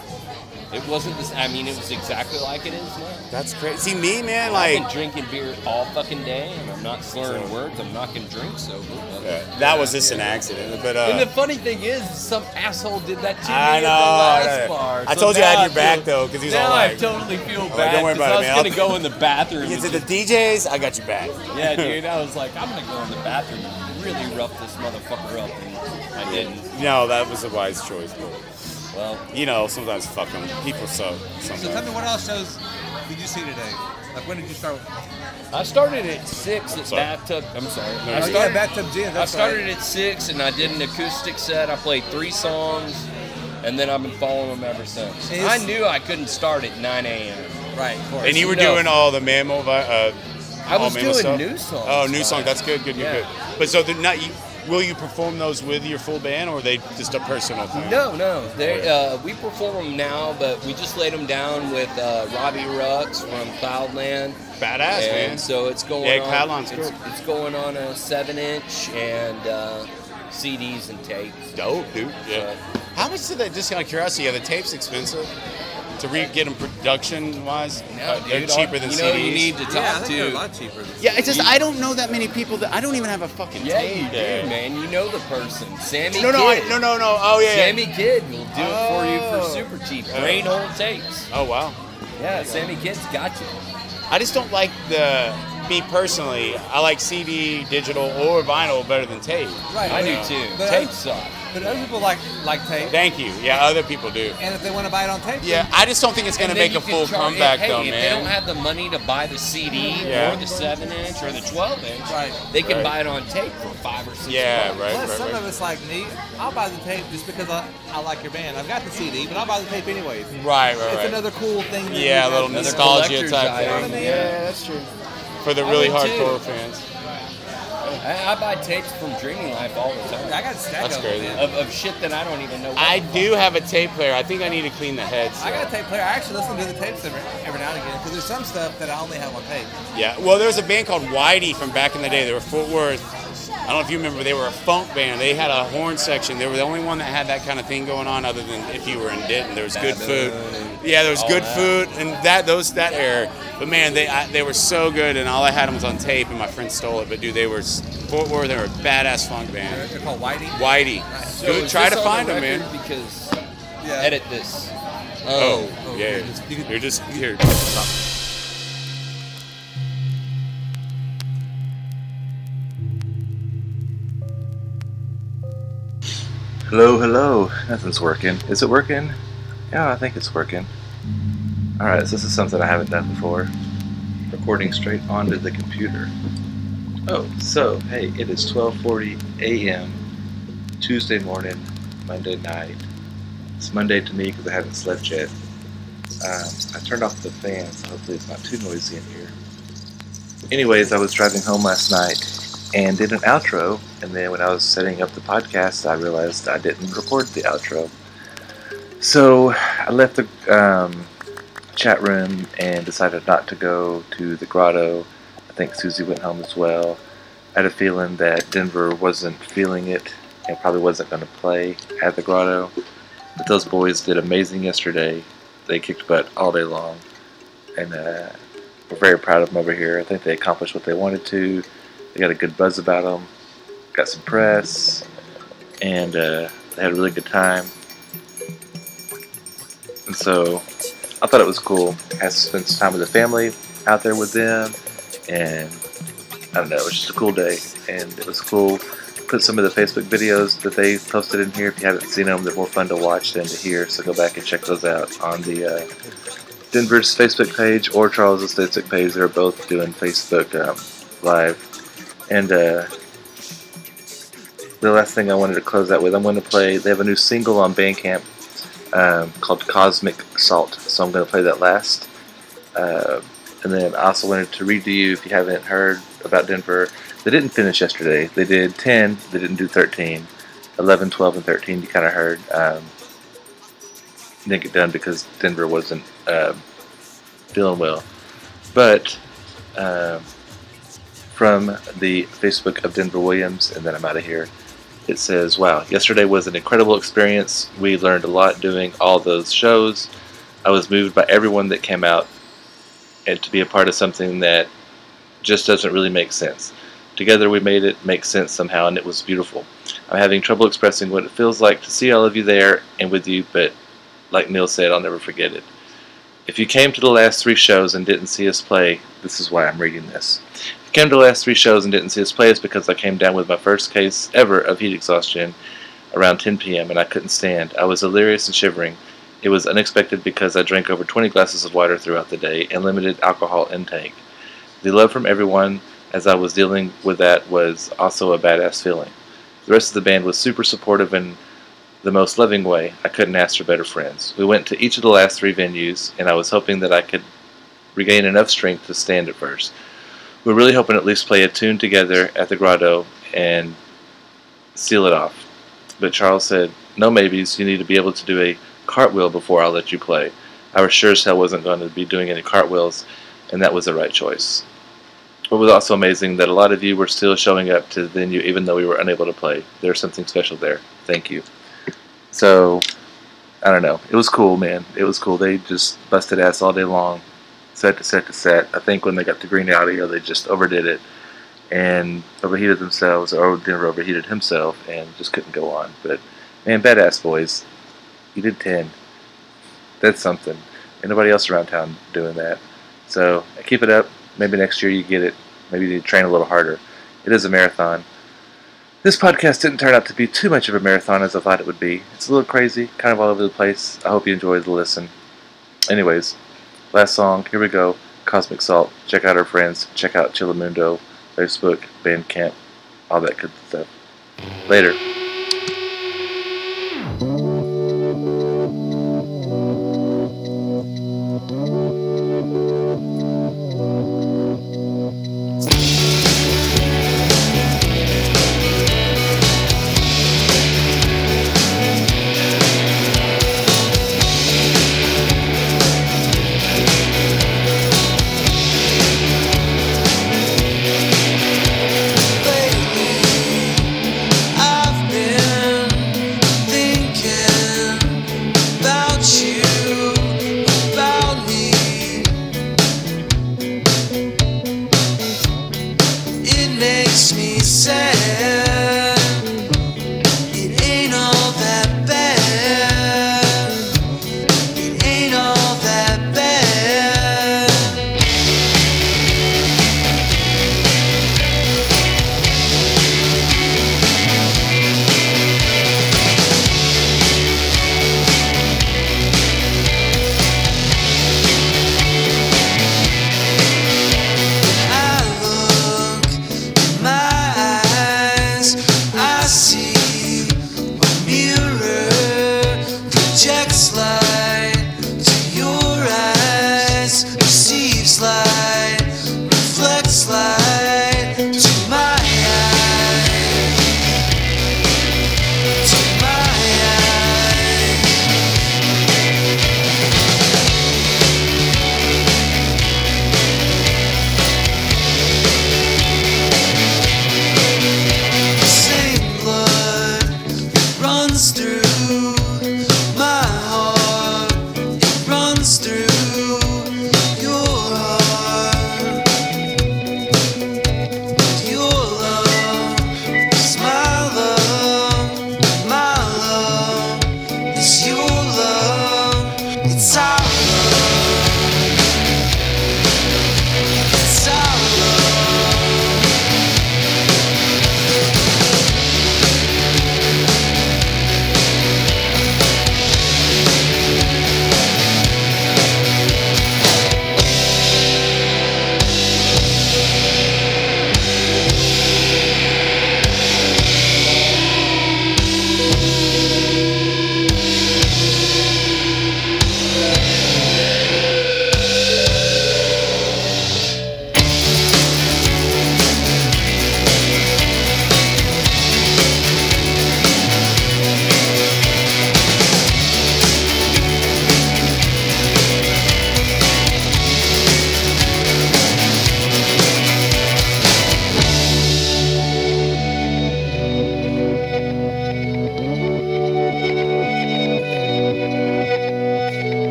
It wasn't this. I mean, it was exactly like it is now. That's crazy. See, me, man, I've like... been drinking beer all fucking day, and I'm not slurring words. I'm not gonna drink sober. But, Yeah, that was just an accident, but uh, and the funny thing is, some asshole did that to me I at know, the I last know. bar. I So told you I now had your back, feel- though, because he's now all like... I totally feel I'm like, bad. don't worry 'cause about I it, was man. gonna I'll- go in the bathroom. You and get to the just- D Js, I got your back. Yeah, dude. I was like, I'm gonna go in the bathroom and really rough this motherfucker up, and I didn't. No, that was a wise choice. But, well, you know, sometimes fuck them. People suck. So tell Sometimes. me, what else shows did you see today? Like, when did you start? I started at six at Sorry. Bathtub. I'm sorry. Oh, I yeah, started, Bathtub Gin, I that's started right. at six, and I did an acoustic set. I played three songs, and then I've been following them ever since. Is- I knew I couldn't start at nine a.m. Right, of course. And you were No. doing all the mammal... vi- Uh, I all was mammal doing stuff? new songs. Oh, new but- song. That's good, good, good, Yeah. good. But so, they're not, you, will you perform those with your full band, or are they just a personal thing? No, no. They, uh, we perform them now, but we just laid them down with uh, Robbie Rux from Cloudland. Badass, and man. So it's going Yeah, on. Cloudland's it's, cool. it's going on a seven-inch and uh, C Ds and tapes. Dope, dude. Yeah. How much did that, just out of curiosity, are the tapes expensive? To re- get them production-wise? No, Uh, they're dude, cheaper all- than you C know Ds? who you need to talk Yeah, I think to. they're a lot cheaper. Yeah, it's just, I don't know that many people that, I don't even have a fucking Yeah, tape. you do, there. man. You know the person. Sammy No, no, I, Kidd. no, no, no. Oh, yeah. yeah. Sammy Kidd will do it for you Oh. for super cheap. Oh. Brain hole tapes. Oh, wow. Yeah, Sammy Kidd's got you. I just don't like the, me personally, I like C D, digital, or vinyl better than tape. Right, I but- do too. but Tape other- suck. But other people like like tape, Thank you. Yeah, other people do. and if they want to buy it on tape, Yeah, I just don't think it's going to And then make you a can full char- comeback, hey, though, if man. they don't have the money to buy the C D Yeah. or the seven inch or the twelve inch, Right. they can Right. buy it on tape for five or six Yeah, bucks. right, Plus, right, some right. of it's like me. I'll buy the tape just because I, I like your band. I've got the C D, but I'll buy the tape anyways. Right, right, It's right. another cool thing. To Yeah, a do. little Another nostalgia collector's type item, thing. yeah. Yeah, that's true. For the I really would, too. hardcore fans. I, I buy tapes from Dreaming Life all the time. I got a stack That's of them, crazy. man. Of, of shit that I don't even know. What I the do have a tape player. I think I need to clean the heads. I got a though. tape player. I actually listen to the tapes every, every now and again because there's some stuff that I only have on tape. Yeah. Well, there was a band called Whitey from back in the day. They were Fort Worth. I don't know if you remember. They were a funk band. They had a horn section. They were the only one that had that kind of thing going on, other than if you were in Denton. There was good food. Yeah, there was all good that. food and that those that era. But man, they I, they were so good, and all I had them was on tape, and my friend stole it. But dude, they were Fort Worth. They were a badass funk They're, band. they're called Whitey. Whitey. So Good. is Try this to on find the them, man. record? Because Yeah. edit this. Oh, Um, yeah. you can- you can- You're just here. Stop. Hello, hello. Nothing's working. Is it working? Yeah, I think it's working. Alright, so this is something I haven't done before. Recording straight onto the computer. Oh, so, hey, it is twelve forty a.m. Tuesday morning, Monday night. It's Monday to me because I haven't slept yet. Um, I turned off the fan, so hopefully it's not too noisy in here. Anyways, I was driving home last night and did an outro, and then when I was setting up the podcast, I realized I didn't record the outro. So I left the um, chat room and decided not to go to the grotto. I think Susie went home as well. I had a feeling that Denver wasn't feeling it and probably wasn't going to play at the grotto. But those boys did amazing yesterday. They kicked butt all day long. and uh, we're very proud of them over here. I think they accomplished what they wanted to. They got a good buzz about them, got some press, and uh, they had a really good time. And so I thought it was cool. I had to spend some time with the family out there with them, and I don't know, it was just a cool day, and it was cool. Put some of the Facebook videos that they posted in here. If you haven't seen them, they're more fun to watch than to hear, so go back and check those out on the uh, Denver's Facebook page or Charles' Facebook page. They're both doing Facebook um, Live. And uh, the last thing I wanted to close out with, I'm going to play, they have a new single on Bandcamp um, called Cosmic Salt, so I'm going to play that last. Uh, and then I also wanted to read to you, if you haven't heard about Denver, they didn't finish yesterday. They did ten, they didn't do thirteen. eleven, twelve, and thirteen, you kind of heard. Um, didn't get done because Denver wasn't uh, feeling well. But uh, from the Facebook of Denver Williams, and then I'm out of here, it says, wow, yesterday was an incredible experience. We learned a lot doing all those shows. I was moved by everyone that came out, and to be a part of something that just doesn't really make sense. Together we made it make sense somehow, and it was beautiful. I'm having trouble expressing what it feels like to see all of you there and with you, but like Neil said, I'll never forget it. If you came to the last three shows and didn't see us play, this is why I'm reading this. If you came to the last three shows and didn't see us play, it's because I came down with my first case ever of heat exhaustion around ten p.m. and I couldn't stand. I was delirious and shivering. It was unexpected because I drank over twenty glasses of water throughout the day and limited alcohol intake. The love from everyone as I was dealing with that was also a badass feeling. The rest of the band was super supportive in the most loving way. I couldn't ask for better friends. We went to each of the last three venues, and I was hoping that I could regain enough strength to stand at first. We were really hoping to at least play a tune together at the Grotto and seal it off. But Charles said, no maybes, you need to be able to do a cartwheel before I'll let you play. I was sure as hell wasn't going to be doing any cartwheels, and that was the right choice. It was also amazing that a lot of you were still showing up to the venue even though we were unable to play. There's something special there. Thank you. So, I don't know. It was cool, man. It was cool. They just busted ass all day long, set to set to set. I think when they got to Green Audio, they just overdid it and overheated themselves, or Denver overheated himself, and just couldn't go on. But, man, badass boys. You did ten. That's something. Ain't nobody else around town doing that. So, keep it up. Maybe next year you get it. Maybe you need to train a little harder. It is a marathon. This podcast didn't turn out to be too much of a marathon as I thought it would be. It's a little crazy, kind of all over the place. I hope you enjoyed the listen. Anyways, last song, here we go. Cosmic Salt. Check out our friends. Check out Chillamundo, Facebook, Bandcamp, all that good stuff. Later.